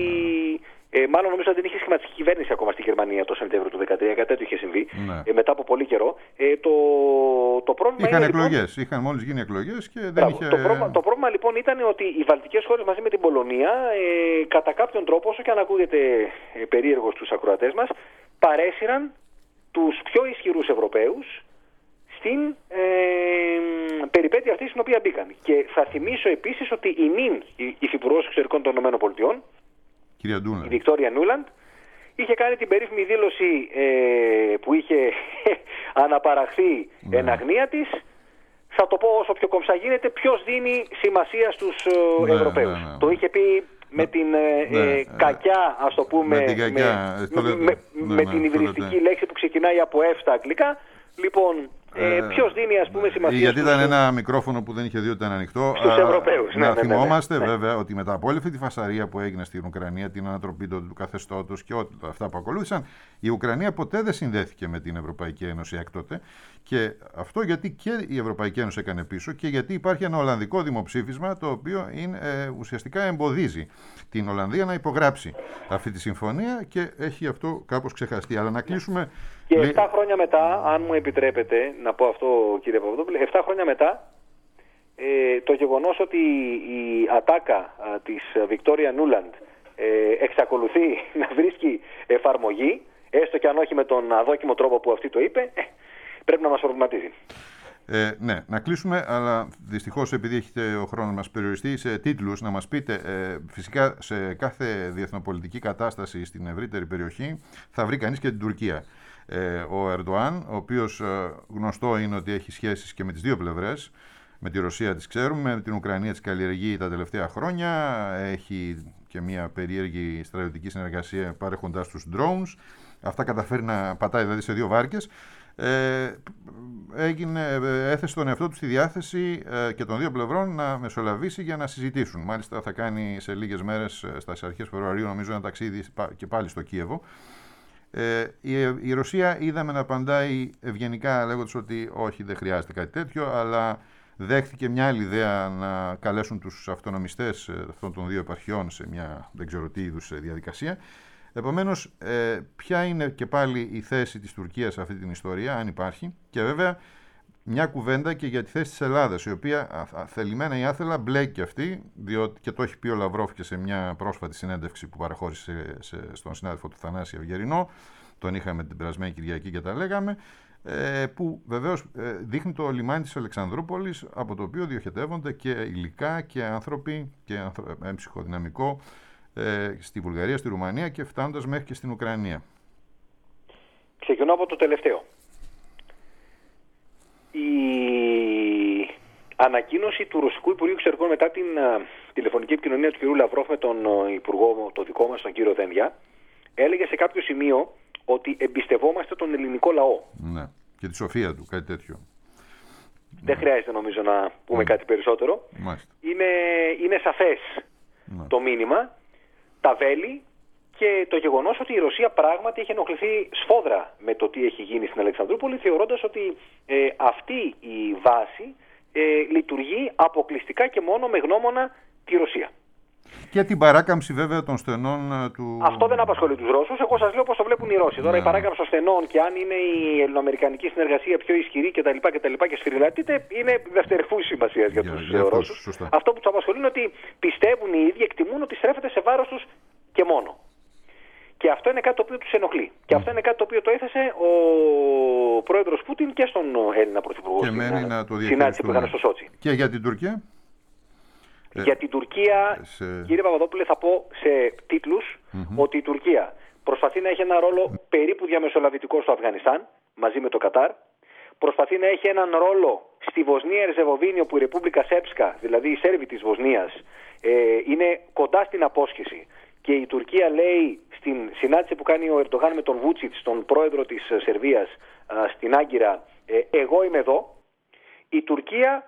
Speaker 2: ναι. ε, μάλλον νομίζω ότι δεν είχε σχηματική κυβέρνηση ακόμα στη Γερμανία το Σεπτέμβριο του δύο χιλιάδες δεκατρία, κάτι τέτοιο είχε συμβεί, ναι. ε, μετά από πολύ καιρό. Ε, το, το πρόβλημα
Speaker 1: είχαν
Speaker 2: είναι,
Speaker 1: εκλογές,
Speaker 2: λοιπόν,
Speaker 1: είχαν μόλις γίνει εκλογές και δεν
Speaker 2: μπράβο,
Speaker 1: είχε...
Speaker 2: Το πρόβλημα, το πρόβλημα λοιπόν ήταν ότι οι βαλτικές χώρες μαζί με την Πολωνία, ε, κατά κάποιον τρόπο, όσο και αν ακούγεται ε, περίεργο στους ακροατές μας, παρέσυραν τους πιο ισχυρούς Ευρωπαίους στην ε, περιπέτεια αυτή στην οποία μπήκαν. Και θα θυμίσω επίσης ότι η νυν η υφυπουργός εξωτερικών των ΗΠΑ,
Speaker 1: κυρία
Speaker 2: η Βικτόρια Νούλαντ, είχε κάνει την περίφημη δήλωση ε, που είχε αναπαραχθεί ναι. εν αγνία της. Θα το πω όσο πιο κομψά γίνεται, ποιος δίνει σημασία στους ναι, Ευρωπαίους. Ναι, ναι. Το είχε πει με την ναι, ε, κακιά, ας το πούμε, με την, κακιά, με, με, με, ναι, με ναι, την υβριστική λέξη που ξεκινάει από F στα αγγλικά. Λοιπόν, ε, ποιος δίνει ας πούμε σημασία.
Speaker 1: Γιατί στους... ήταν ένα μικρόφωνο που δεν είχε δει ότι ήταν ανοιχτό.
Speaker 2: Στους Ευρωπαίους.
Speaker 1: Να
Speaker 2: ναι,
Speaker 1: θυμόμαστε
Speaker 2: ναι, ναι,
Speaker 1: βέβαια ότι μετά από όλη αυτή τη φασαρία που έγινε στην Ουκρανία, την ανατροπή του καθεστώτος και όλα αυτά που ακολούθησαν, η Ουκρανία ποτέ δεν συνδέθηκε με την Ευρωπαϊκή Ένωση έκτοτε. Και αυτό γιατί και η Ευρωπαϊκή Ένωση έκανε πίσω και γιατί υπάρχει ένα Ολλανδικό δημοψήφισμα το οποίο είναι, ε, ουσιαστικά εμποδίζει την Ολλανδία να υπογράψει αυτή τη συμφωνία και έχει αυτό κάπως ξεχαστεί. Αλλά να κλείσουμε.
Speaker 2: Και εφτά χρόνια μετά, αν μου επιτρέπετε να πω αυτό κύριε Παπαδόπουλε, εφτά χρόνια μετά ε, το γεγονός ότι η ατάκα α, της Βικτόρια Νούλαντ ε, εξακολουθεί να βρίσκει εφαρμογή, έστω και αν όχι με τον αδόκιμο τρόπο που αυτή το είπε, ε, πρέπει να μας προβληματίζει.
Speaker 1: Ε, ναι, να κλείσουμε, αλλά δυστυχώς επειδή έχετε ο χρόνος μας περιοριστεί σε τίτλους, να μας πείτε, ε, φυσικά σε κάθε διεθνοπολιτική κατάσταση στην ευρύτερη περιοχή θα βρει κανείς και την Τουρκία. Ε, ο Ερντοάν, ο οποίος ε, γνωστό είναι ότι έχει σχέσεις και με τις δύο πλευρές, με τη Ρωσία τις ξέρουμε, με την Ουκρανία τις καλλιεργεί τα τελευταία χρόνια, έχει και μια περίεργη στρατιωτική συνεργασία παρέχοντάς τους drones, αυτά καταφέρει να πατάει δηλαδή σε δύο βάρκες. Ε, έγινε, έθεσε τον εαυτό του στη διάθεση ε, και των δύο πλευρών να μεσολαβήσει για να συζητήσουν. Μάλιστα θα κάνει σε λίγες μέρες, στις αρχές Φεβρουαρίου νομίζω, ένα ταξίδι και πάλι στο Κίεβο. Ε, η, η Ρωσία είδαμε να απαντάει ευγενικά λέγοντας ότι όχι, δεν χρειάζεται κάτι τέτοιο, αλλά δέχτηκε μια άλλη ιδέα να καλέσουν τους αυτονομιστές αυτών των δύο επαρχιών σε μια δεν ξέρω τι είδους διαδικασία. Επομένως, ε, ποια είναι και πάλι η θέση της Τουρκίας σε αυτή την ιστορία, αν υπάρχει, και βέβαια μια κουβέντα και για τη θέση της Ελλάδας, η οποία θελημένα ή άθελα μπλέκει αυτή, διότι και το έχει πει ο Λαυρόφ και σε μια πρόσφατη συνέντευξη που παραχώρησε σε, στον συνάδελφο του Θανάση Αυγερινό, τον είχαμε την περασμένη Κυριακή και τα λέγαμε, ε, που βεβαίως ε, δείχνει το λιμάνι της Αλεξανδρούπολης, από το οποίο διοχετεύονται και υλικά και άνθρωποι και ανθρω... ε, ψυχοδυναμικό, στη Βουλγαρία, στη Ρουμανία και φτάνοντας μέχρι και στην Ουκρανία.
Speaker 2: Ξεκινώ από το τελευταίο. Η ανακοίνωση του Ρωσικού Υπουργείου Εξωτερικών μετά την uh, τηλεφωνική επικοινωνία του κ. Λαυρόφ με τον uh, Υπουργό, το δικό μας, τον κύριο Δένδια, έλεγε σε κάποιο σημείο ότι εμπιστευόμαστε τον ελληνικό λαό.
Speaker 1: Ναι, και τη σοφία του, κάτι τέτοιο.
Speaker 2: Δεν ναι. χρειάζεται νομίζω να πούμε ναι. κάτι περισσότερο. Είναι, είναι σαφές ναι. το μήνυμα. Τα βέλη και το γεγονός ότι η Ρωσία πράγματι έχει ενοχληθεί σφόδρα με το τι έχει γίνει στην Αλεξανδρούπολη, θεωρώντας ότι ε, αυτή η βάση ε, λειτουργεί αποκλειστικά και μόνο με γνώμονα τη Ρωσία.
Speaker 1: Και την παράκαμψη βέβαια των στενών του...
Speaker 2: Αυτό δεν απασχολεί τους Ρώσους. Εγώ σας λέω πώς το βλέπουν οι Ρώσοι. Τώρα η παράκαμψη των στενών και αν είναι η ελληνοαμερικανική συνεργασία πιο ισχυρή κτλ. Και, και σφυριλατείται είναι δευτερευούς σημασίας για, για τους για Ρώσους. Σωστά. Αυτό που τους απασχολεί είναι ότι πιστεύουν οι ίδιοι, εκτιμούν ότι στρέφεται σε βάρος τους και μόνο. Και αυτό είναι κάτι το οποίο τους ενοχλεί. Mm. Και αυτό είναι κάτι το οποίο το έθεσε ο πρόεδρος Πούτιν και στον Έλληνα πρωθυπουργό στην συνάντηση που είχαν στο Σότσι.
Speaker 1: Και για την Τουρκία.
Speaker 2: Για την Τουρκία, σε... κύριε Παπαδόπουλε, θα πω σε τίτλους mm-hmm. ότι η Τουρκία προσπαθεί να έχει ένα ρόλο περίπου διαμεσολαβητικό στο Αφγανιστάν, μαζί με το Κατάρ. Προσπαθεί να έχει έναν ρόλο στη Βοσνία Ερζεγοβίνη, όπου η Ρεπούμπλικα Σέρψκα, δηλαδή οι Σέρβοι της Βοσνίας, ε, είναι κοντά στην απόσχεση. Και η Τουρκία λέει στην συνάντηση που κάνει ο Ερντογάν με τον Βούτσιτς, τον πρόεδρο της Σερβίας, α, στην Άγκυρα, ε, εγώ είμαι εδώ. Η Τουρκία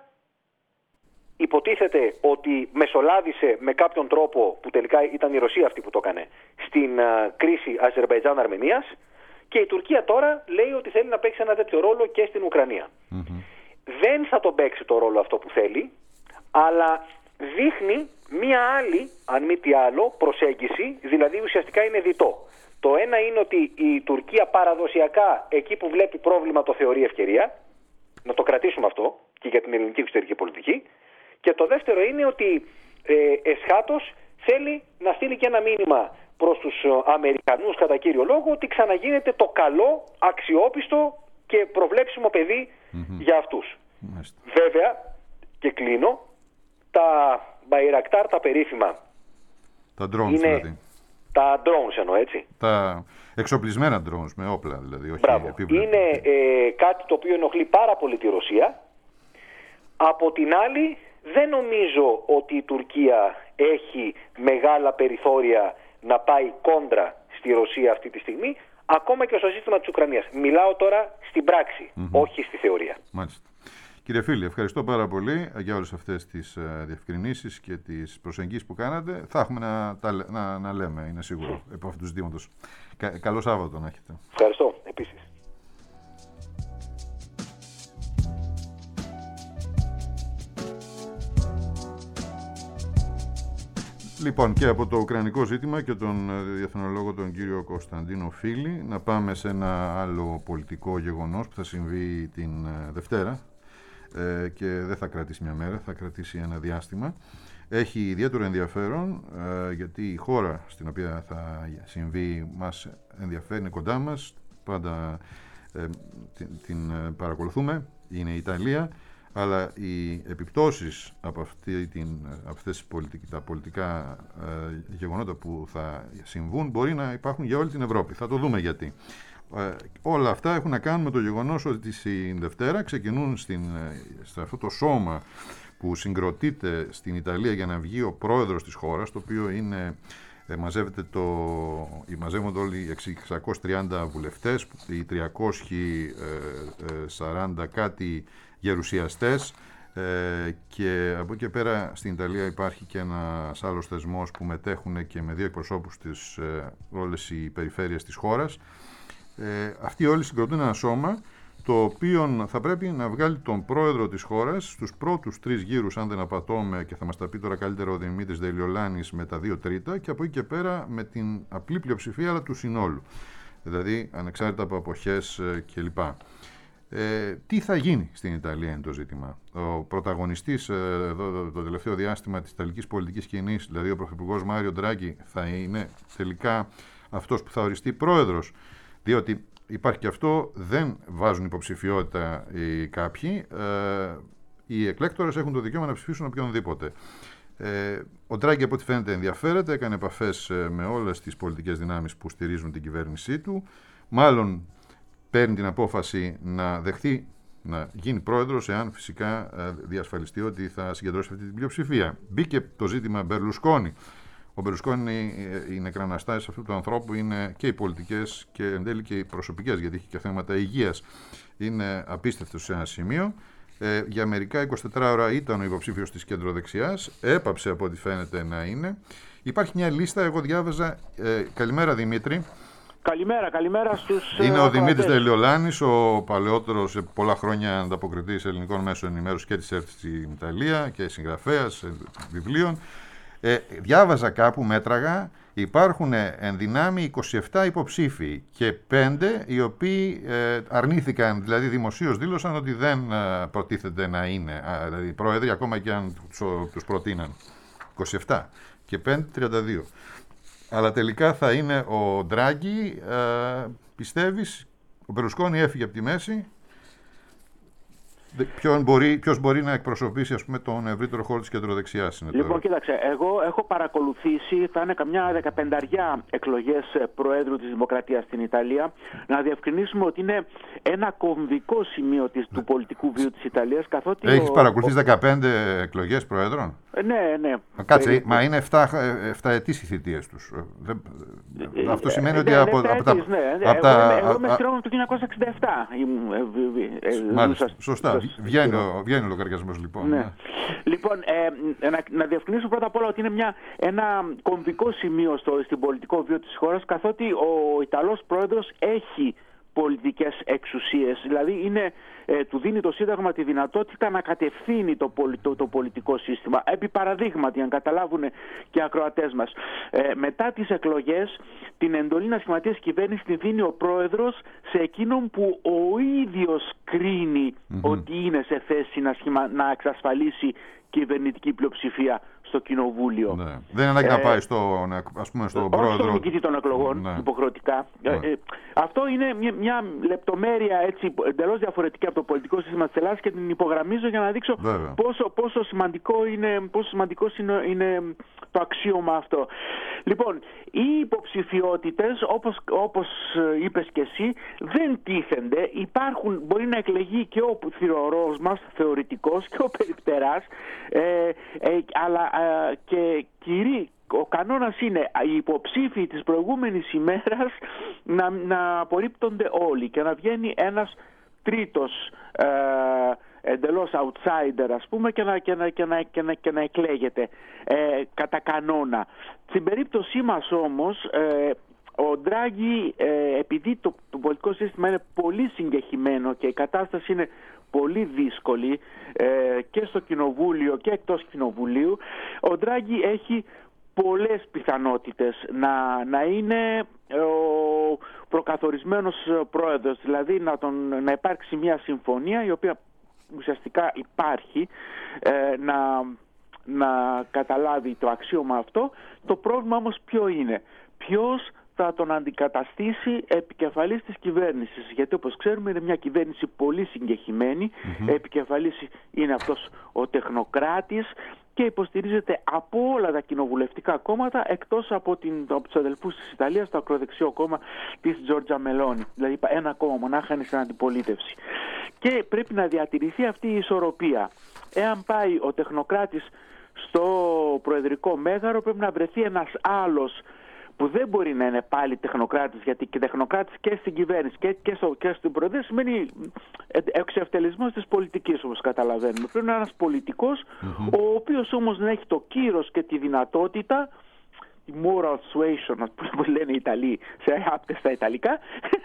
Speaker 2: υποτίθεται ότι μεσολάβησε με κάποιον τρόπο, που τελικά ήταν η Ρωσία αυτή που το έκανε, στην α, κρίση Αζερμπαϊτζάν-Αρμενίας, και η Τουρκία τώρα λέει ότι θέλει να παίξει ένα τέτοιο ρόλο και στην Ουκρανία. Mm-hmm. Δεν θα τον παίξει το ρόλο αυτό που θέλει, αλλά δείχνει μία άλλη, αν μη τι άλλο, προσέγγιση, δηλαδή ουσιαστικά είναι διτό. Το ένα είναι ότι η Τουρκία παραδοσιακά εκεί που βλέπει πρόβλημα το θεωρεί ευκαιρία, να το κρατήσουμε αυτό και για την ελληνική εξωτερική πολιτική. Και το δεύτερο είναι ότι ε, εσχάτως θέλει να στείλει και ένα μήνυμα προς τους Αμερικανούς κατά κύριο λόγο ότι ξαναγίνεται το καλό, αξιόπιστο και προβλέψιμο παιδί mm-hmm. για αυτούς. Mm-hmm. Βέβαια, και κλείνω, τα Μπαϊρακτάρ, τα περίφημα,
Speaker 1: τα drones,
Speaker 2: είναι
Speaker 1: δηλαδή.
Speaker 2: Τα drones εννοώ, έτσι.
Speaker 1: Τα εξοπλισμένα drones, με όπλα δηλαδή, όχι
Speaker 2: Μπράβο.
Speaker 1: επίβλεπτα.
Speaker 2: Είναι ε, κάτι το οποίο ενοχλεί πάρα πολύ τη Ρωσία. Από την άλλη, δεν νομίζω ότι η Τουρκία έχει μεγάλα περιθώρια να πάει κόντρα στη Ρωσία αυτή τη στιγμή, ακόμα και στο ζήτημα της Ουκρανίας. Μιλάω τώρα στην πράξη, mm-hmm. όχι στη θεωρία.
Speaker 1: Μάλιστα. Κύριε Φίλη, ευχαριστώ πάρα πολύ για όλες αυτές τις uh, διευκρινήσεις και τις προσεγγίσεις που κάνατε. Θα έχουμε να, τα, να, να λέμε, είναι σίγουρο, επί αυτού του ζητήματος. Κα, καλό Σάββατο να έχετε.
Speaker 2: Ευχαριστώ, επίσης.
Speaker 1: Λοιπόν, και από το ουκρανικό ζήτημα και τον διεθνολόγο τον κύριο Κωνσταντίνο Φίλη, να πάμε σε ένα άλλο πολιτικό γεγονός που θα συμβεί την Δευτέρα ε, και δεν θα κρατήσει μια μέρα, θα κρατήσει ένα διάστημα. Έχει ιδιαίτερο ενδιαφέρον ε, γιατί η χώρα στην οποία θα συμβεί μας ενδιαφέρει, είναι κοντά μας, πάντα ε, την, την παρακολουθούμε, είναι η Ιταλία. Αλλά οι επιπτώσεις από, αυτή την, από αυτές τις τα πολιτικά ε, γεγονότα που θα συμβούν μπορεί να υπάρχουν για όλη την Ευρώπη. Θα το δούμε γιατί. Ε, όλα αυτά έχουν να κάνουν με το γεγονός ότι στην Δευτέρα ξεκινούν στην, σε αυτό το σώμα που συγκροτείται στην Ιταλία για να βγει ο πρόεδρος της χώρας, το οποίο είναι, ε, μαζεύεται το, μαζεύονται όλοι οι εξακόσιοι τριάντα βουλευτές, οι τριακόσιοι σαράντα κάτι γερουσιαστές ε, και από εκεί και πέρα στην Ιταλία υπάρχει και ένας άλλος θεσμός που μετέχουν και με δύο εκπροσώπους της ε, όλες οι περιφέρειες της χώρας. Ε, αυτοί όλοι συγκροτούν ένα σώμα το οποίο θα πρέπει να βγάλει τον πρόεδρο της χώρας στους πρώτους τρεις γύρους, αν δεν απατώμε, και θα μας τα πει τώρα καλύτερα ο Δημήτρης Δελιολάνης, με τα δύο τρίτα, και από εκεί και πέρα με την απλή πλειοψηφία αλλά του συνόλου, δηλαδή ανεξάρτητα από αποχές ε, κλπ. Ε, τι θα γίνει στην Ιταλία είναι το ζήτημα. Ο πρωταγωνιστής ε, εδώ, το τελευταίο διάστημα της ιταλικής πολιτικής σκηνής, δηλαδή ο πρωθυπουργός Μάριο Ντράγκη, θα είναι τελικά αυτός που θα οριστεί πρόεδρος, διότι υπάρχει και αυτό, δεν βάζουν υποψηφιότητα οι κάποιοι, ε, οι εκλέκτορες έχουν το δικαίωμα να ψηφίσουν οποιονδήποτε. Ε, ο Ντράγκη, από ό,τι φαίνεται, ενδιαφέρεται, έκανε επαφές με όλες τις πολιτικές δυνάμεις που στηρίζουν την κυβέρνησή του, μάλλον παίρνει την απόφαση να δεχθεί να γίνει πρόεδρος, εάν φυσικά διασφαλιστεί ότι θα συγκεντρώσει αυτή την πλειοψηφία. Μπήκε το ζήτημα Μπερλουσκόνη. Ο Μπερλουσκόνη, οι νεκραναστάσεις αυτού του ανθρώπου είναι και οι πολιτικές και εν τέλει και οι προσωπικές, γιατί έχει και θέματα υγείας. Είναι απίστευτο σε ένα σημείο. Ε, για μερικά είκοσι τέσσερις ώρα ήταν ο υποψήφιος της κεντροδεξιάς, έπαψε από ό,τι φαίνεται να είναι. Υπάρχει μια λίστα, εγώ διάβαζα. Ε, καλημέρα Δημήτρη.
Speaker 3: Καλημέρα, καλημέρα στους...
Speaker 1: Είναι ο Δημήτρης Δελιολάνης, ο παλαιότερος σε πολλά χρόνια ανταποκριτής ελληνικών μέσων ενημέρωσης και της ΕΡΤ στην Ιταλία και συγγραφέας βιβλίων. Ε, διάβαζα κάπου, μέτραγα, υπάρχουν εν δυνάμει είκοσι επτά υποψήφοι και πέντε οι οποίοι ε, αρνήθηκαν, δηλαδή δημοσίως δήλωσαν ότι δεν ε, προτίθεται να είναι ε, δηλαδή πρόεδροι, ακόμα και αν τους, τους προτείναν. είκοσι επτά και πέντε, τριάντα δύο. Αλλά τελικά θα είναι ο Ντράγκη, ε, πιστεύεις? Ο Μπερλουσκόνη έφυγε από τη μέση. Ποιος μπορεί, ποιος μπορεί να εκπροσωπήσει, ας πούμε, τον ευρύτερο χώρο της κεντροδεξιάς?
Speaker 3: Λοιπόν, τώρα, κοίταξε, εγώ έχω παρακολουθήσει, θα είναι καμιά δεκαπενταριά εκλογές Προέδρου της Δημοκρατίας στην Ιταλία. Να διευκρινίσουμε ότι είναι ένα κομβικό σημείο της, του πολιτικού βίου της Ιταλίας. Καθότι
Speaker 1: έχεις
Speaker 3: ο,
Speaker 1: παρακολουθήσει
Speaker 3: ο,
Speaker 1: δεκαπέντε εκλογές Προέδρων?
Speaker 3: Ναι, ναι.
Speaker 1: Κάτσε, περίπου. Μα είναι εφτά ετής οι θητείες τους. Ε, Αυτό σημαίνει ε, ότι
Speaker 3: ναι,
Speaker 1: από,
Speaker 3: ναι,
Speaker 1: από τα...
Speaker 3: Ναι, ναι.
Speaker 1: Από
Speaker 3: εγώ,
Speaker 1: τα
Speaker 3: εγώ είμαι στρώμα του χίλια εννιακόσια εξήντα επτά.
Speaker 1: Μάλιστα, σωστά. Βγαίνει ο, βγαίνει ο λογαριασμός, λοιπόν.
Speaker 3: Ναι. Λοιπόν, ε, να, να διευκρινίσω πρώτα απ' όλα ότι είναι μια, ένα κομβικό σημείο στο, στην πολιτικό βίο της χώρας, καθότι ο Ιταλός πρόεδρος έχει πολιτικές εξουσίες, δηλαδή είναι, ε, του δίνει το Σύνταγμα τη δυνατότητα να κατευθύνει το, το, το πολιτικό σύστημα. Επί παραδείγματι, αν καταλάβουν και οι ακροατές μας, ε, μετά τις εκλογές την εντολή να σχηματίσει κυβέρνηση την δίνει ο πρόεδρος σε εκείνον που ο ίδιος κρίνει mm-hmm. ότι είναι σε θέση να, σχημα, να εξασφαλίσει κυβερνητική πλειοψηφία στο στο κοινοβούλιο.
Speaker 1: Ναι. Δεν είναι ανάγκη ε, να πάει στο, ας πούμε, στον πρόεδρο.
Speaker 3: Όχι στον νικητή των εκλογών, ναι. υποχρεωτικά. Ναι. Ε, ε, αυτό είναι μια, μια λεπτομέρεια έτσι, εντελώς διαφορετική από το πολιτικό σύστημα της Ελλάδας και την υπογραμμίζω για να δείξω πόσο, πόσο, σημαντικό είναι, πόσο σημαντικός είναι, είναι το αξίωμα αυτό. Λοιπόν, οι υποψηφιότητες, όπως, όπως είπες και εσύ, δεν τίθενται. Υπάρχουν, μπορεί να εκλεγεί και ο θυρωρός μας, θεωρητικός, και ο περιπτεράς, ε, ε, αλλά ε, και κυρίως ο κανόνας είναι οι υποψήφοι της προηγούμενης ημέρας να, να απορρίπτονται όλοι και να βγαίνει ένας τρίτος ε, εντελώς outsider, ας πούμε, και να, και να, και να, και να, και να εκλέγεται ε, κατά κανόνα. Στην περίπτωσή μας όμως ε, ο Ντράγκη, ε, επειδή το, το πολιτικό σύστημα είναι πολύ συγκεχημένο και η κατάσταση είναι πολύ δύσκολη ε, και στο κοινοβούλιο και εκτός κοινοβουλίου, ο Ντράγκη έχει πολλές πιθανότητες να, να είναι ο προκαθορισμένος πρόεδρος, δηλαδή να, τον, να υπάρξει μια συμφωνία η οποία ουσιαστικά υπάρχει, ε, να, να καταλάβει το αξίωμα αυτό. Το πρόβλημα όμως ποιο είναι? Ποιος θα τον αντικαταστήσει επικεφαλής της κυβέρνησης? Γιατί όπως ξέρουμε είναι μια κυβέρνηση πολύ συγκεχημένη. Mm-hmm. Επικεφαλής είναι αυτός ο τεχνοκράτης και υποστηρίζεται από όλα τα κοινοβουλευτικά κόμματα εκτός από, την, από τους αδελφούς της Ιταλίας, το ακροδεξιό κόμμα της Τζόρτζα Μελόνι. Δηλαδή ένα κόμμα μονάχα είναι στην αντιπολίτευση. Και πρέπει να διατηρηθεί αυτή η ισορροπία. Εάν πάει ο τεχνοκράτης στο προεδρικό μέγαρο, πρέπει να βρεθεί ένας άλλος που δεν μπορεί να είναι πάλι τεχνοκράτης, γιατί και τεχνοκράτης και στην κυβέρνηση και, και, στο, και στην προεδρία σημαίνει εξευτελισμός της πολιτικής, όπως καταλαβαίνουμε. Πρέπει να είναι ένας πολιτικός, mm-hmm. ο οποίος όμως να έχει το κύρος και τη δυνατότητα, η moral suasion, που λένε οι Ιταλοί, σε άπτες στα Ιταλικά,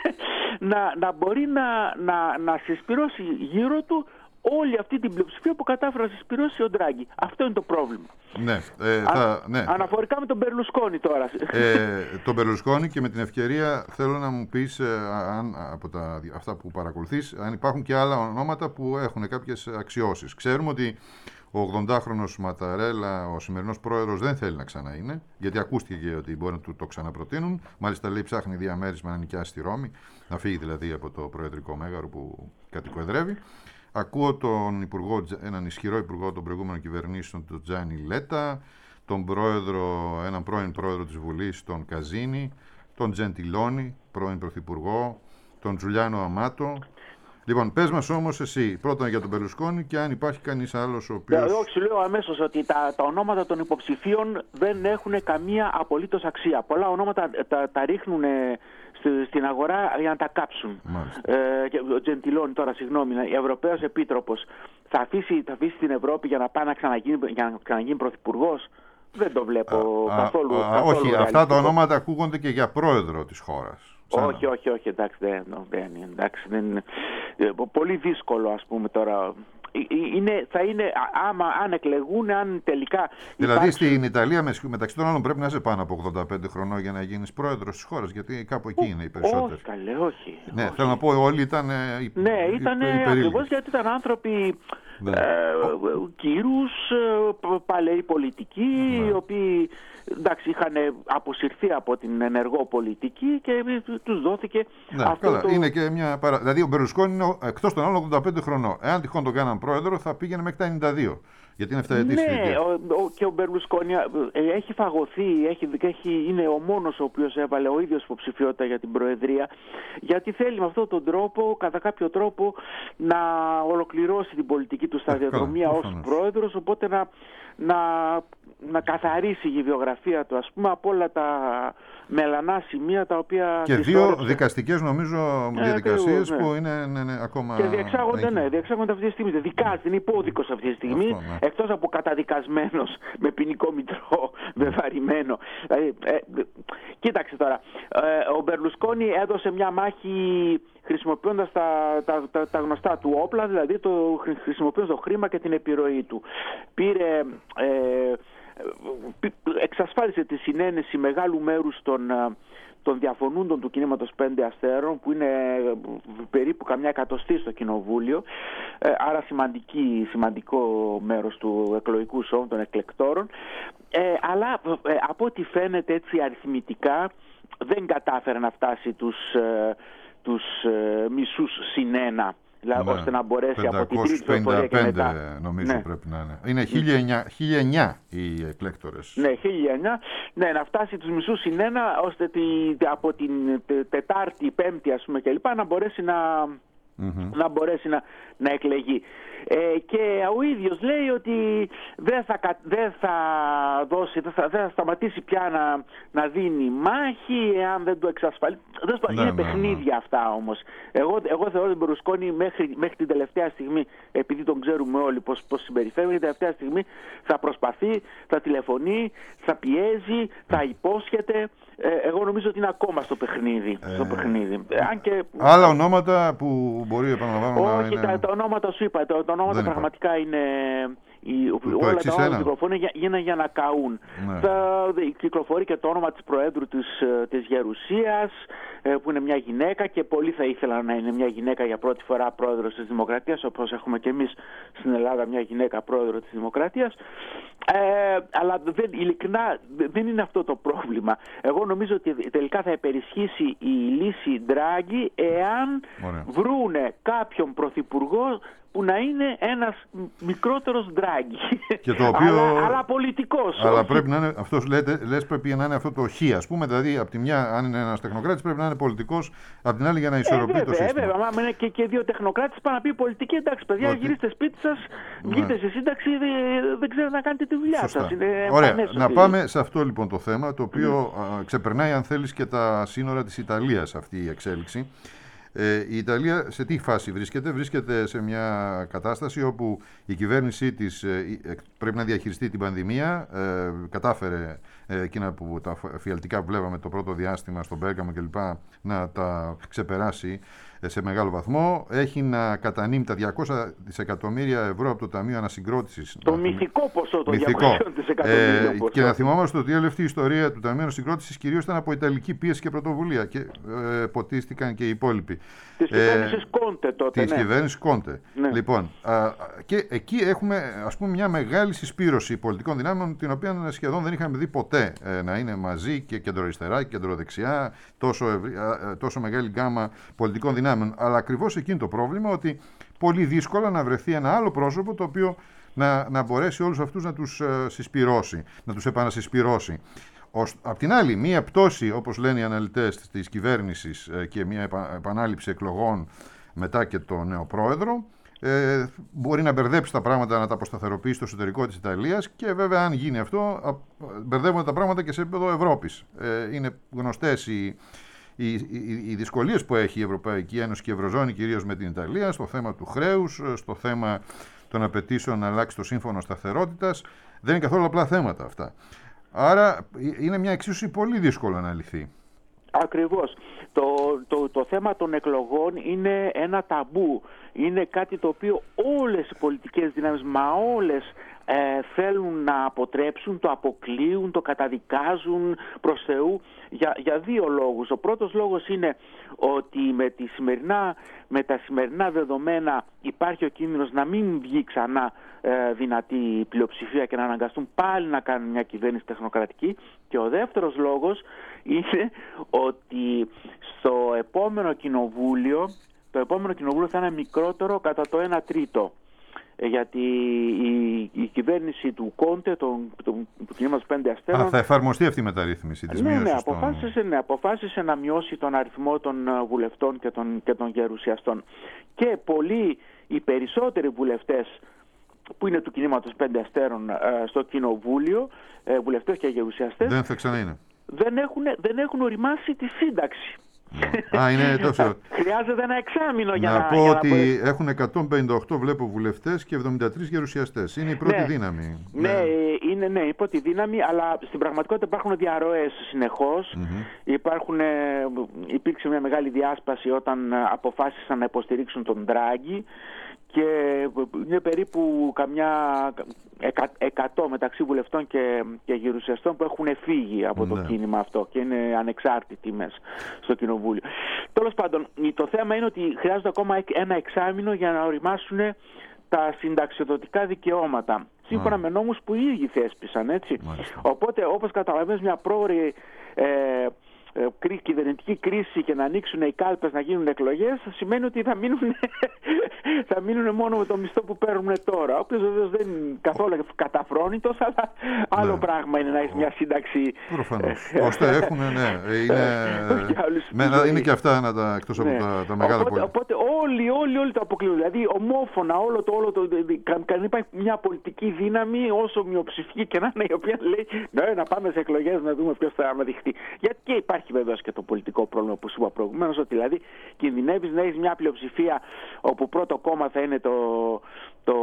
Speaker 3: να, να μπορεί να, να, να συσπυρώσει γύρω του όλη αυτή την πλειοψηφία που κατάφερε να συσπυρώσει ο Ντράγκη. Αυτό είναι το πρόβλημα.
Speaker 1: Ναι, ε, θα, ναι.
Speaker 3: Αναφορικά με τον Μπερλουσκόνη τώρα.
Speaker 1: Ε, τον Μπερλουσκόνη, και με την ευκαιρία θέλω να μου πεις, ε, αν, από τα, αυτά που παρακολουθείς, αν υπάρχουν και άλλα ονόματα που έχουν κάποιες αξιώσεις. Ξέρουμε ότι ο ογδοντάχρονος Ματαρέλα, ο σημερινός πρόεδρος, δεν θέλει να ξαναείνει, γιατί ακούστηκε ότι μπορεί να του το ξαναπροτείνουν. Μάλιστα λέει ψάχνει διαμέρισμα να νοικιάσει στη Ρώμη, να φύγει δηλαδή από το προεδρικό μέγαρο που κατοικοεδρεύει. Ακούω τον υπουργό, έναν ισχυρό υπουργό των προηγούμενων κυβερνήσεων, τον Τζάνι Λέτα, τον πρόεδρο, έναν πρώην πρόεδρο της Βουλής, τον Καζίνη, τον Τζεντιλόνι, πρώην πρωθυπουργό, τον Τζουλιάνο Αμάτο. Λοιπόν, πες μας όμως εσύ πρώτα για τον Μπερλουσκόνη και αν υπάρχει κανείς άλλος ο οποίος...
Speaker 3: Εγώ σου λέω αμέσως ότι τα, τα ονόματα των υποψηφίων δεν έχουν καμία απολύτως αξία. Πολλά ονόματα τα, τα ρίχνουν στην αγορά για να τα κάψουν. Ε, ο Τζεντιλόνι τώρα, συγγνώμη, Ευρωπαίος Επίτροπος, θα αφήσει, θα αφήσει την Ευρώπη για να πάει να ξαναγίνει, για να ξαναγίνει πρωθυπουργός? Δεν το βλέπω α, καθόλου, α, καθόλου.
Speaker 1: Όχι, ρεαλιστικό. Αυτά τα ονόματα ακούγονται και για πρόεδρο της χώρας.
Speaker 3: Σαν... Όχι, όχι, όχι, εντάξει, δεν, δεν, εντάξει, δεν είναι. Πολύ δύσκολο, ας πούμε τώρα. Είναι, θα είναι, άμα αν εκλεγούν, αν τελικά.
Speaker 1: Δηλαδή
Speaker 3: υπάρξουν...
Speaker 1: στην Ιταλία, μεταξύ των άλλων, πρέπει να είσαι πάνω από ογδόντα πέντε χρονών για να γίνεις πρόεδρος της χώρας, γιατί κάπου εκεί είναι οι περισσότεροι.
Speaker 3: Όχι, καλέ, όχι.
Speaker 1: Ναι,
Speaker 3: όχι.
Speaker 1: Θέλω να πω, όλοι ήταν.
Speaker 3: Ναι, ήταν ακριβώς γιατί ήταν άνθρωποι. Ναι. Ε, κύρους, παλαιοί πολιτικοί, ναι. οι οποίοι εντάξει, είχαν αποσυρθεί από την ενεργό πολιτική και τους δόθηκε
Speaker 1: ναι,
Speaker 3: αυτό
Speaker 1: καλά.
Speaker 3: το...
Speaker 1: Είναι και μια παρα... Δηλαδή ο Μπερλουσκόνη είναι εκτός των άλλων ογδόντα πέντε χρονών. Εάν τυχόν τον κάναν πρόεδρο θα πήγαινε μέχρι τα ενενήντα δύο. Γιατί είναι εφταετής
Speaker 3: ναι,
Speaker 1: θητεία.
Speaker 3: ο, ο, και ο Μπερλουσκόνη έχει φαγωθεί, έχει, έχει, είναι ο μόνος ο οποίος έβαλε ο ίδιος υποψηφιότητα για την Προεδρία, γιατί θέλει με αυτόν τον τρόπο, κατά κάποιο τρόπο, να ολοκληρώσει την πολιτική του σταδιοδρομία ως πρόεδρος, οπότε να, να, να καθαρίσει η βιογραφία του, ας πούμε, από όλα τα μελανά σημεία τα οποία...
Speaker 1: Και δύο
Speaker 3: χώρεψε.
Speaker 1: δικαστικές, νομίζω, διαδικασίες ε, ναι. που είναι ναι, ναι, ακόμα...
Speaker 3: Και διεξάγονται, ναι, διεξάγονται αυτή τη στιγμή. Δικάζεται, είναι υπόδικος αυτή τη στιγμή, αυτό, ναι. εκτός από καταδικασμένος με ποινικό μητρό βεβαρημένο. Ε, ε, κοίταξε τώρα, ε, ο Μπερλουσκόνη έδωσε μια μάχη χρησιμοποιώντας τα, τα, τα, τα γνωστά του όπλα, δηλαδή το, χρησιμοποιώντας το χρήμα και την επιρροή του. Πήρε... Ε, εξασφάλισε τη συνένεση μεγάλου μέρους των, των διαφωνούντων του κινήματος Πέντε Αστέρων, που είναι περίπου καμιά εκατοστή στο Κοινοβούλιο, άρα σημαντική, σημαντικό μέρος του εκλογικού σώματος των εκλεκτόρων, ε, αλλά ε, από ό,τι φαίνεται έτσι αριθμητικά δεν κατάφερε να φτάσει τους, ε, τους ε, μισούς συν ένα. Δηλαδή, ναι, ώστε να μπορέσει από την τρίτη ψηφοφορία και μετά.
Speaker 1: Νομίζω, ναι, πρέπει να είναι. Είναι χίλια εννιά οι εκλέκτορες.
Speaker 3: Ναι, χίλια εννιά. Ναι, να φτάσει τους μισούς συν ένα, ώστε τη, από την Τετάρτη, Πέμπτη, ας πούμε, κλπ. να μπορέσει να, mm-hmm. να, μπορέσει να, να εκλεγεί. Ε, και ο ίδιος λέει ότι δεν θα, δεν θα δώσει, δεν θα, δεν θα σταματήσει πια να, να δίνει μάχη εάν δεν το εξασφαλίσει. Ναι, είναι ναι, παιχνίδια ναι. αυτά όμως. Εγώ, εγώ θεωρώ τον Μπερλουσκόνη μέχρι, μέχρι την τελευταία στιγμή, επειδή τον ξέρουμε όλοι πώς, πώς συμπεριφέρει, την τελευταία στιγμή θα προσπαθεί, θα τηλεφωνεί, θα πιέζει, θα υπόσχεται. Ε, εγώ νομίζω ότι είναι ακόμα στο παιχνίδι. Ε, στο παιχνίδι. Ε, αν και...
Speaker 1: Άλλα ονόματα που μπορεί, επαναλαμβάνω, να
Speaker 3: όχι,
Speaker 1: είναι...
Speaker 3: τα, τα ονόματα σου είπα, τα, τα ονόματα δεν πραγματικά υπάρχει. είναι... Η, όλα τα όνόματα κυκλοφορούν για, για, για να καούν. Ναι. Θα, κυκλοφορεί και το όνομα της Προέδρου της, της Γερουσίας, που είναι μια γυναίκα, και πολλοί θα ήθελαν να είναι μια γυναίκα για πρώτη φορά πρόεδρος της Δημοκρατίας, όπως έχουμε και εμείς στην Ελλάδα μια γυναίκα πρόεδρο της Δημοκρατίας. Ε, αλλά δεν, ειλικρινά δεν είναι αυτό το πρόβλημα. Εγώ νομίζω ότι τελικά θα υπερισχύσει η λύση Ντράγκη εάν Ωραία. βρούνε κάποιον πρωθυπουργό που να είναι ένας μικρότερος Ντράγκη.
Speaker 1: Και το οποίο...
Speaker 3: αλλά, αλλά πολιτικός.
Speaker 1: Αλλά
Speaker 3: όχι...
Speaker 1: πρέπει να είναι, αυτός λέτε, λες πρέπει να είναι αυτό το χ, ας πούμε. Δηλαδή, από τη μια, αν είναι ένας τεχνοκράτης, πρέπει να είναι πολιτικός, από την άλλη για να ισορροπεί ε, το σύστημα.
Speaker 3: Βέβαια, άμα είναι και, και δύο τεχνοκράτες, πάνε να πει πολιτική, εντάξει, παιδιά, ότι... γυρίστε σπίτι σας, βγείτε ναι. στη σύνταξη, δεν, δεν ξέρετε να κάνετε τη δουλειά σας.
Speaker 1: Ωραία, να πάμε σε αυτό λοιπόν το θέμα, το οποίο mm. α, ξεπερνάει, αν θέλεις, και τα σύνορα της Ιταλίας αυτή η εξέλιξη. Ε, η Ιταλία σε τι φάση βρίσκεται? Βρίσκεται σε μια κατάσταση όπου η κυβέρνησή της ε, πρέπει να διαχειριστεί την πανδημία. Ε, κατάφερε ε, εκείνα που τα φιαλτικά που βλέπαμε το πρώτο διάστημα στον Πέργαμο κλπ. Να τα ξεπεράσει ε, σε μεγάλο βαθμό. Έχει να κατανείμει τα διακόσια δισεκατομμύρια ευρώ από το Ταμείο Ανασυγκρότησης.
Speaker 3: Το μυθικό ποσό των
Speaker 1: διακόσια δισεκατομμυρίων. Ε, και να θυμόμαστε ότι όλη αυτή η ιστορία του Ταμείου Ανασυγκρότησης κυρίως ήταν από ιταλική πίεση και πρωτοβουλία και ε, ποτίστηκαν και οι υπόλοιποι.
Speaker 3: Της κυβέρνησης Κόντε τότε.
Speaker 1: Της ναι. κυβέρνησης Κόντε. Ναι. Λοιπόν, α, και εκεί έχουμε, ας πούμε, μια μεγάλη συσπήρωση πολιτικών δυνάμεων, την οποία σχεδόν δεν είχαμε δει ποτέ ε, να είναι μαζί, και κεντροαριστερά και κεντροδεξιά, τόσο, ευρύ, α, τόσο μεγάλη γκάμα πολιτικών δυνάμεων. Αλλά ακριβώς εκείνο το πρόβλημα, ότι πολύ δύσκολα να βρεθεί ένα άλλο πρόσωπο το οποίο να, να μπορέσει όλους αυτούς να τους ε, συσπυρώσει, να τους επανασυσπυρώσει. Απ' την άλλη, μία πτώση, όπως λένε οι αναλυτές της κυβέρνησης, και μία επανάληψη εκλογών μετά και το νέο πρόεδρο, ε, μπορεί να μπερδέψει τα πράγματα, να τα αποσταθεροποιήσει στο εσωτερικό της Ιταλίας, και βέβαια αν γίνει αυτό μπερδεύονται τα πράγματα και σε επίπεδο Ευρώπης. Ε, είναι γνωστές οι, οι, οι, οι δυσκολίες που έχει η Ευρωπαϊκή Ένωση και η Ευρωζώνη, κυρίως με την Ιταλία, στο θέμα του χρέους, στο θέμα των απαιτήσεων να αλλάξει το σύμφωνο σταθερότητας. Δεν είναι καθόλου απλά θέματα αυτά. Άρα είναι μια εξίσωση πολύ δύσκολο να λυθεί.
Speaker 3: Ακριβώς. Το, το, το θέμα των εκλογών είναι ένα ταμπού. Είναι κάτι το οποίο όλες οι πολιτικές δυνάμεις, μα όλες, ε, θέλουν να αποτρέψουν, το αποκλείουν, το καταδικάζουν προς Θεού για, για δύο λόγους. Ο πρώτος λόγος είναι ότι με, τη σημερινά, με τα σημερινά δεδομένα υπάρχει ο κίνδυνος να μην βγει ξανά ε, δυνατή πλειοψηφία και να αναγκαστούν πάλι να κάνουν μια κυβέρνηση τεχνοκρατική. Και ο δεύτερος λόγος είναι ότι στο επόμενο κοινοβούλιο το επόμενο κοινοβούλιο θα είναι μικρότερο κατά το ένα τρίτο. Γιατί η, η κυβέρνηση του Κόντε, τον, τον, του κινήματος Πέντε Αστέρων...
Speaker 1: Α, θα εφαρμοστεί αυτή η μεταρρύθμιση της
Speaker 3: ναι,
Speaker 1: μείωσης
Speaker 3: ναι, αποφάσισε, των... ναι, αποφάσισε να μειώσει τον αριθμό των βουλευτών και των, και των γερουσιαστών. Και πολλοί, οι περισσότεροι βουλευτές που είναι του κινήματος Πέντε Αστέρων στο κοινοβούλιο, βουλευτές και γερουσιαστές...
Speaker 1: Δεν θα ξαναείνε.
Speaker 3: Δεν έχουν, δεν έχουν οριμάσει τη σύνταξη.
Speaker 1: Α, είναι τόσο...
Speaker 3: Χρειάζεται ένα εξάμηνο για
Speaker 1: να,
Speaker 3: να...
Speaker 1: πω
Speaker 3: για
Speaker 1: ότι
Speaker 3: να μπορεί...
Speaker 1: έχουν εκατόν πενήντα οκτώ βλέπω βουλευτές και εβδομήντα τρεις γερουσιαστές. Είναι η πρώτη
Speaker 3: ναι,
Speaker 1: δύναμη.
Speaker 3: Ναι, ναι. Είναι, είναι ναι, η πρώτη δύναμη, αλλά στην πραγματικότητα υπάρχουν διαρροές συνεχώς. Mm-hmm. Υπάρχουν, υπήρξε μια μεγάλη διάσπαση όταν αποφάσισαν να υποστηρίξουν τον Ντράγκη και είναι περίπου καμιά εκατό μεταξύ βουλευτών και, και γερουσιαστών που έχουν φύγει από το ναι. κίνημα αυτό και είναι ανεξάρτητοι μέσα στο κοινοβούλιο. Τέλος πάντων, το θέμα είναι ότι χρειάζεται ακόμα ένα εξάμηνο για να οριμάσουν τα συνταξιοδοτικά δικαιώματα, σύμφωνα mm. με νόμους που οι ίδιοι θέσπισαν, έτσι. Mm. Οπότε, όπως καταλαβαίνεις, μια πρόορη ε, ε, κυβερνητική κρίση και να ανοίξουν οι κάλπες να γίνουν εκλογές σημαίνει ότι θα μείνουν, θα μείνουν μόνο με το μισθό που παίρνουν τώρα. Ο οποίος βεβαίως δεν είναι καθόλου καταφρόνητος, αλλά άλλο ναι. πράγμα είναι να έχει μια σύνταξη.
Speaker 1: Προφανώς. Ώστε έχουν, ναι. Είναι, με, είναι και αυτά να τα, εκτός ναι. από τα, τα μεγάλα
Speaker 3: οπότε, οπότε όλοι, όλοι, όλοι το αποκλείουν. Δηλαδή ομόφωνα όλο το, όλο το, δεν υπάρχει μια πολιτική δύναμη όσο μειοψηφική και να είναι, η οποία λέει ναι, να πάμε σε εκλογές να δούμε ποιος θα αναδειχθεί. Γιατί και υπάρχει βεβαίως και το πολιτικό πρόβλημα που σου είπα προηγουμένως, ότι δηλαδή κινδυνεύεις να έχεις μια πλειοψηφία όπου πρώτο κόμμα θα είναι το, το,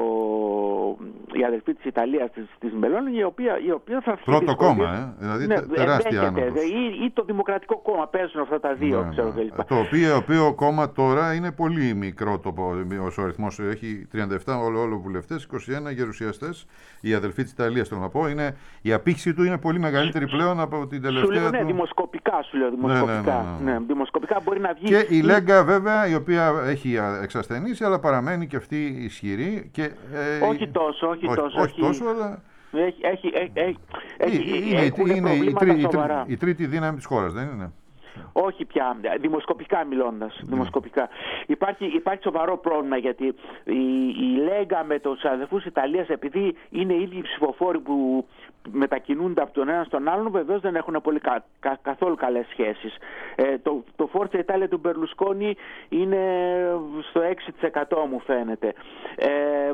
Speaker 3: η αδελφή της Ιταλίας της, της Μελώνη, η οποία, η οποία θα
Speaker 1: πρώτο δυσκολίες. Κόμμα, ε? δηλαδή ναι, τεράστια άνοδος.
Speaker 3: Ή, ή το Δημοκρατικό Κόμμα, παίζουν αυτά τα δύο, ναι, ξέρω κλπ.
Speaker 1: Το οποίο, οποίο κόμμα τώρα είναι πολύ μικρό το, ο αριθμός, έχει τριάντα επτά όλο, όλο βουλευτές, είκοσι ένα γερουσιαστές. Η αδελφή της Ιταλίας, θέλω να πω, είναι, η απήχηση του είναι πολύ μεγαλύτερη πλέον από την τελευταία.
Speaker 3: Σου λέω, ναι,
Speaker 1: του...
Speaker 3: δημοσκοπικά σου λέω. Δημοσκοπικά.
Speaker 1: Ναι, ναι, ναι, ναι.
Speaker 3: Ναι, δημοσκοπικά μπορεί να βγει.
Speaker 1: Και η Λέγκα, βέβαια, η οποία έχει εξασθενήσει, αλλά παραμένει και αυτή ισχυρή. Και, ε,
Speaker 3: όχι τόσο, όχι,
Speaker 1: όχι
Speaker 3: τόσο.
Speaker 1: Όχι τόσο, αλλά.
Speaker 3: Έχει, έχει, έχει, έχει,
Speaker 1: είναι
Speaker 3: είναι,
Speaker 1: είναι η, τρί, η, τρί, η τρίτη δύναμη της χώρας, δεν είναι?
Speaker 3: Όχι πια, δημοσκοπικά μιλώντας. Mm. Δημοσκοπικά. Υπάρχει, υπάρχει σοβαρό πρόβλημα, γιατί η, η Λέγκα με τους αδελφούς Ιταλίας, επειδή είναι οι ίδιοι ψηφοφόροι που μετακινούνται από τον ένα στον άλλον, βεβαίως δεν έχουν πολύ κα, κα, καθόλου καλές σχέσεις. Ε, το, το Forza Italia του Μπερλουσκόνη είναι στο έξι τοις εκατό μου φαίνεται. Ε,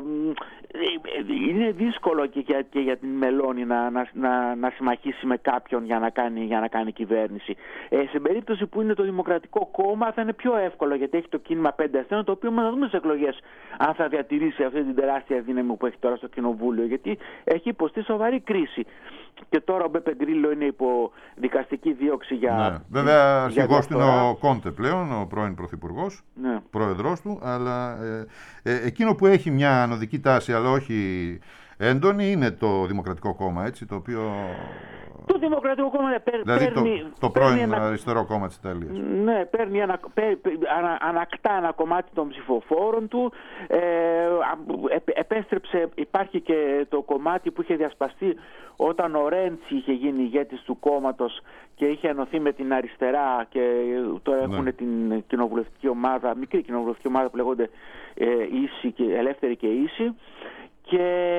Speaker 3: είναι δύσκολο και για, και για την Μελώνη να, να, να, να συμμαχίσει με κάποιον για να κάνει, για να κάνει κυβέρνηση. Ε, σε περίπτωση που είναι το Δημοκρατικό Κόμμα θα είναι πιο εύκολο, γιατί έχει το κίνημα πέντε αστέρων, το οποίο να δούμε στις εκλογές αν θα διατηρήσει αυτή την τεράστια δύναμη που έχει τώρα στο Κοινοβούλιο, γιατί έχει υποστεί σοβαρή κρίση. Και τώρα ο Μπέπε Γκρίλο είναι υπό δικαστική δίωξη για.
Speaker 1: Ναι. Βέβαια, αρχηγός του είναι ο Κόντε πλέον, ο πρώην πρωθυπουργός, ναι. πρόεδρος του. Αλλά ε, ε, εκείνο που έχει μια ανωδική τάση, αλλά όχι έντονη, είναι το Δημοκρατικό Κόμμα, έτσι, το οποίο.
Speaker 3: Το Δημοκρατικό Κόμμα παίρνει.
Speaker 1: Δηλαδή το, το πρώην ένα, αριστερό κόμμα της Ιταλίας.
Speaker 3: Ναι, παίρνει ένα, πέ, ανα, ανακτά ένα κομμάτι των ψηφοφόρων του. Ε, επέστρεψε, υπάρχει και το κομμάτι που είχε διασπαστεί όταν ο Ρέντσι είχε γίνει ηγέτης του κόμματος και είχε ενωθεί με την αριστερά, και τώρα ναι. έχουν την κοινοβουλευτική ομάδα, μικρή κοινοβουλευτική ομάδα που λέγονται ε, ίση και, ελεύθερη και ίση. Και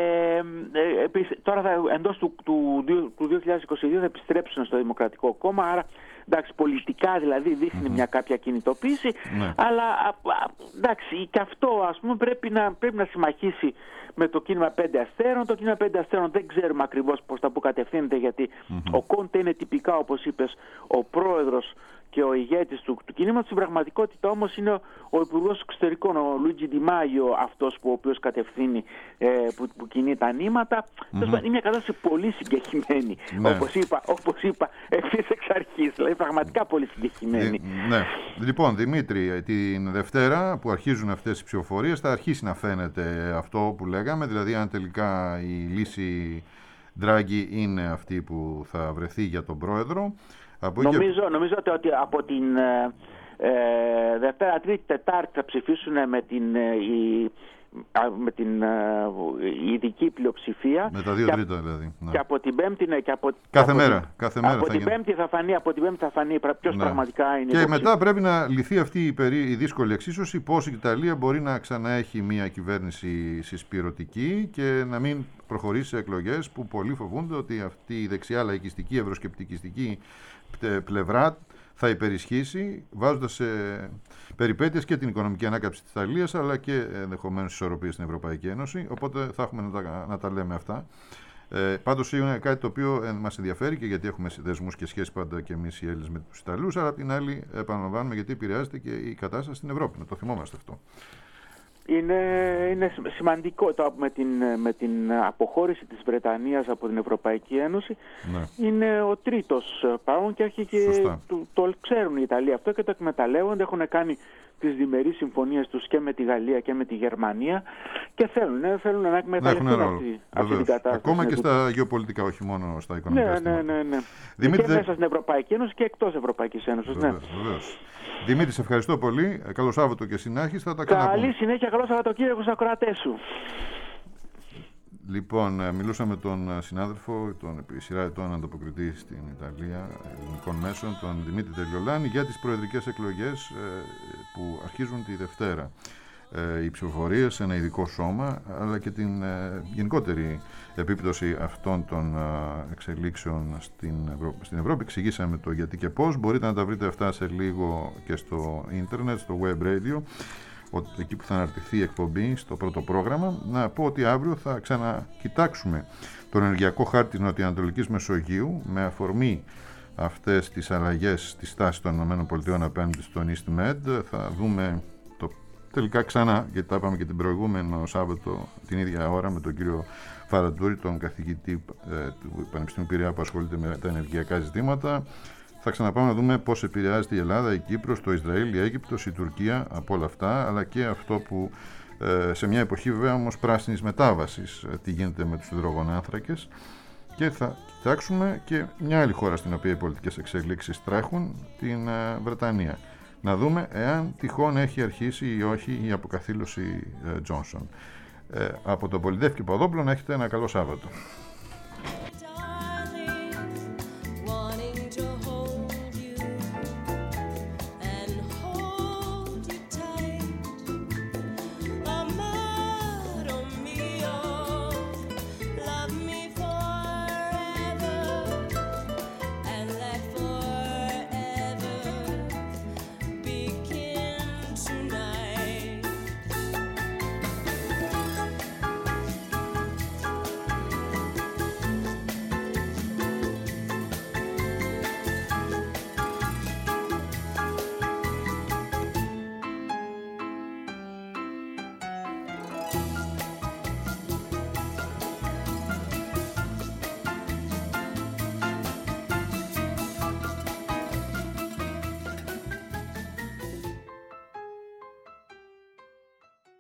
Speaker 3: ε, τώρα θα, εντός του, του, του δύο χιλιάδες είκοσι δύο θα επιστρέψουν στο Δημοκρατικό Κόμμα, άρα εντάξει, πολιτικά δηλαδή δείχνει mm-hmm. μια κάποια κινητοποίηση, mm-hmm. αλλά α, α, εντάξει, και αυτό ας πούμε πρέπει να, πρέπει να συμμαχίσει με το κίνημα πέντε αστέρων. Το κίνημα πέντε αστέρων δεν ξέρουμε ακριβώς προς τα που κατευθύνεται, γιατί mm-hmm. ο Κόντε είναι τυπικά, όπως είπες, ο πρόεδρος και ο ηγέτης του, του κινήματος. Στην πραγματικότητα όμως είναι ο, ο Υπουργός Εξωτερικών, ο Λουίτζι Ντι Μάιο, αυτός που ο οποίος κατευθύνει, ε, που, που κινεί τα νήματα. Mm-hmm. Είναι μια κατάσταση πολύ συγκεκριμένη, ναι. όπως είπα, όπως είπα ευθύς εξ αρχής, δηλαδή πραγματικά πολύ συγκεκριμένη.
Speaker 1: Ε, ναι. Λοιπόν, Δημήτρη, την Δευτέρα που αρχίζουν αυτές οι ψηφοφορίες θα αρχίσει να φαίνεται αυτό που λέγαμε, δηλαδή αν τελικά η λύση Ντράγκη είναι αυτή που θα βρεθεί για τον πρόεδρο.
Speaker 3: Νομίζω, και... νομίζω ότι, ότι από την ε, ε, Δευτέρα, Τρίτη, Τετάρτη θα ψηφίσουν με την, ε, η, με την ε, ειδική πλειοψηφία.
Speaker 1: Με τα δύο τρίτα δηλαδή.
Speaker 3: Ναι. Και από την Πέμπτη, ναι, και από,
Speaker 1: κάθε
Speaker 3: από
Speaker 1: μέρα.
Speaker 3: Την,
Speaker 1: κάθε μέρα
Speaker 3: από,
Speaker 1: θα
Speaker 3: την πέμπτη θα φανεί, από την Πέμπτη θα φανεί ποιος ναι. πραγματικά είναι.
Speaker 1: Και υποψη... μετά πρέπει να λυθεί αυτή η, περί, η δύσκολη εξίσωση, πώς η Ιταλία μπορεί να ξαναέχει μια κυβέρνηση συσπηρωτική και να μην προχωρήσει σε εκλογές που πολλοί φοβούνται ότι αυτή η δεξιά λαϊκιστική, ευρωσκεπτικιστική πλευρά θα υπερισχύσει, βάζοντας σε περιπέτειες και την οικονομική ανάκαμψη της Ιταλίας, αλλά και ενδεχομένως ισορροπίες στην Ευρωπαϊκή Ένωση. Οπότε θα έχουμε να τα, να τα λέμε αυτά. Ε, πάντως είναι κάτι το οποίο ε, μας ενδιαφέρει, και γιατί έχουμε δεσμούς και σχέσεις πάντα και εμείς οι Έλληνες με τους Ιταλούς, αλλά απ' την άλλη επαναλαμβάνουμε γιατί επηρεάζεται και η κατάσταση στην Ευρώπη. Να το θυμόμαστε αυτό.
Speaker 3: Είναι, είναι σημαντικό το, με, την, με την αποχώρηση της Βρετανίας από την Ευρωπαϊκή Ένωση. Ναι. Είναι ο τρίτος παρόν και αρχή και το, το ξέρουν οι Ιταλοί αυτό και το εκμεταλλεύονται. Έχουν κάνει τις διμερείς συμφωνίες τους και με τη Γαλλία και με τη Γερμανία και θέλουν, θέλουν να εκμεταλλευτούν αυτή, αυτή την κατάσταση.
Speaker 1: Ακόμα και στα γεωπολιτικά, όχι μόνο στα οικονομικά.
Speaker 3: Ναι, ναι, ναι, ναι.
Speaker 1: Δημήτρη...
Speaker 3: Και μέσα στην Ευρωπαϊκή Ένωση και εκτός Ευρωπαϊκής Ένωσης.
Speaker 1: Βεβαίως, ναι. Βεβαίως. Δημήτρη, σε ευχαριστώ πολύ. Καλό Σάββατο και συνάχιση. Θα τα ξαναπούμε.
Speaker 3: Καλή συνέχεια, καλό Σαββατοκύριακο στους ακροατές σου.
Speaker 1: Λοιπόν, μιλούσα με τον συνάδελφο, τον επί σειρά ετών ανταποκριτή στην Ιταλία ελληνικών μέσων, τον Δημήτρη Τελειολάνη, για τις προεδρικές εκλογές που αρχίζουν τη Δευτέρα. Οι ψηφοφορίες σε ένα ειδικό σώμα, αλλά και την γενικότερη επίπτωση αυτών των εξελίξεων στην, Ευρω... στην Ευρώπη. Εξηγήσαμε το γιατί και πώς. Μπορείτε να τα βρείτε αυτά σε λίγο και στο ίντερνετ, στο web radio, εκεί που θα αναρτηθεί η εκπομπή στο πρώτο πρόγραμμα. Να πω ότι αύριο θα ξανακοιτάξουμε τον ενεργειακό χάρτη της Νοτιοανατολικής Μεσογείου με αφορμή αυτές τις αλλαγές στη στάση των ΗΠΑ απέναντι στον EastMed. Θα δούμε το τελικά ξανά, γιατί τα είπαμε και την προηγούμενο Σάββατο την ίδια ώρα με τον κύριο Φαραντούρη, τον καθηγητή ε, του Πανεπιστημίου Πειραιά που ασχολείται με τα ενεργειακά ζητήματα. Θα ξαναπάμε να δούμε πώς επηρεάζεται η Ελλάδα, η Κύπρος, το Ισραήλ, η Αίγυπτος, η Τουρκία από όλα αυτά, αλλά και αυτό που ε, σε μια εποχή βέβαια όμως πράσινης μετάβασης, ε, τι γίνεται με τους υδρογονάνθρακες, και θα κοιτάξουμε και μια άλλη χώρα στην οποία οι πολιτικές εξελίξεις τρέχουν, την ε, Βρετανία. Να δούμε εάν τυχόν έχει αρχίσει ή όχι η αποκαθήλωση ε, Τζόνσον. Ε, από τον Πολυδεύκη Παδόπουλο να έχετε ένα καλό Σάββατο.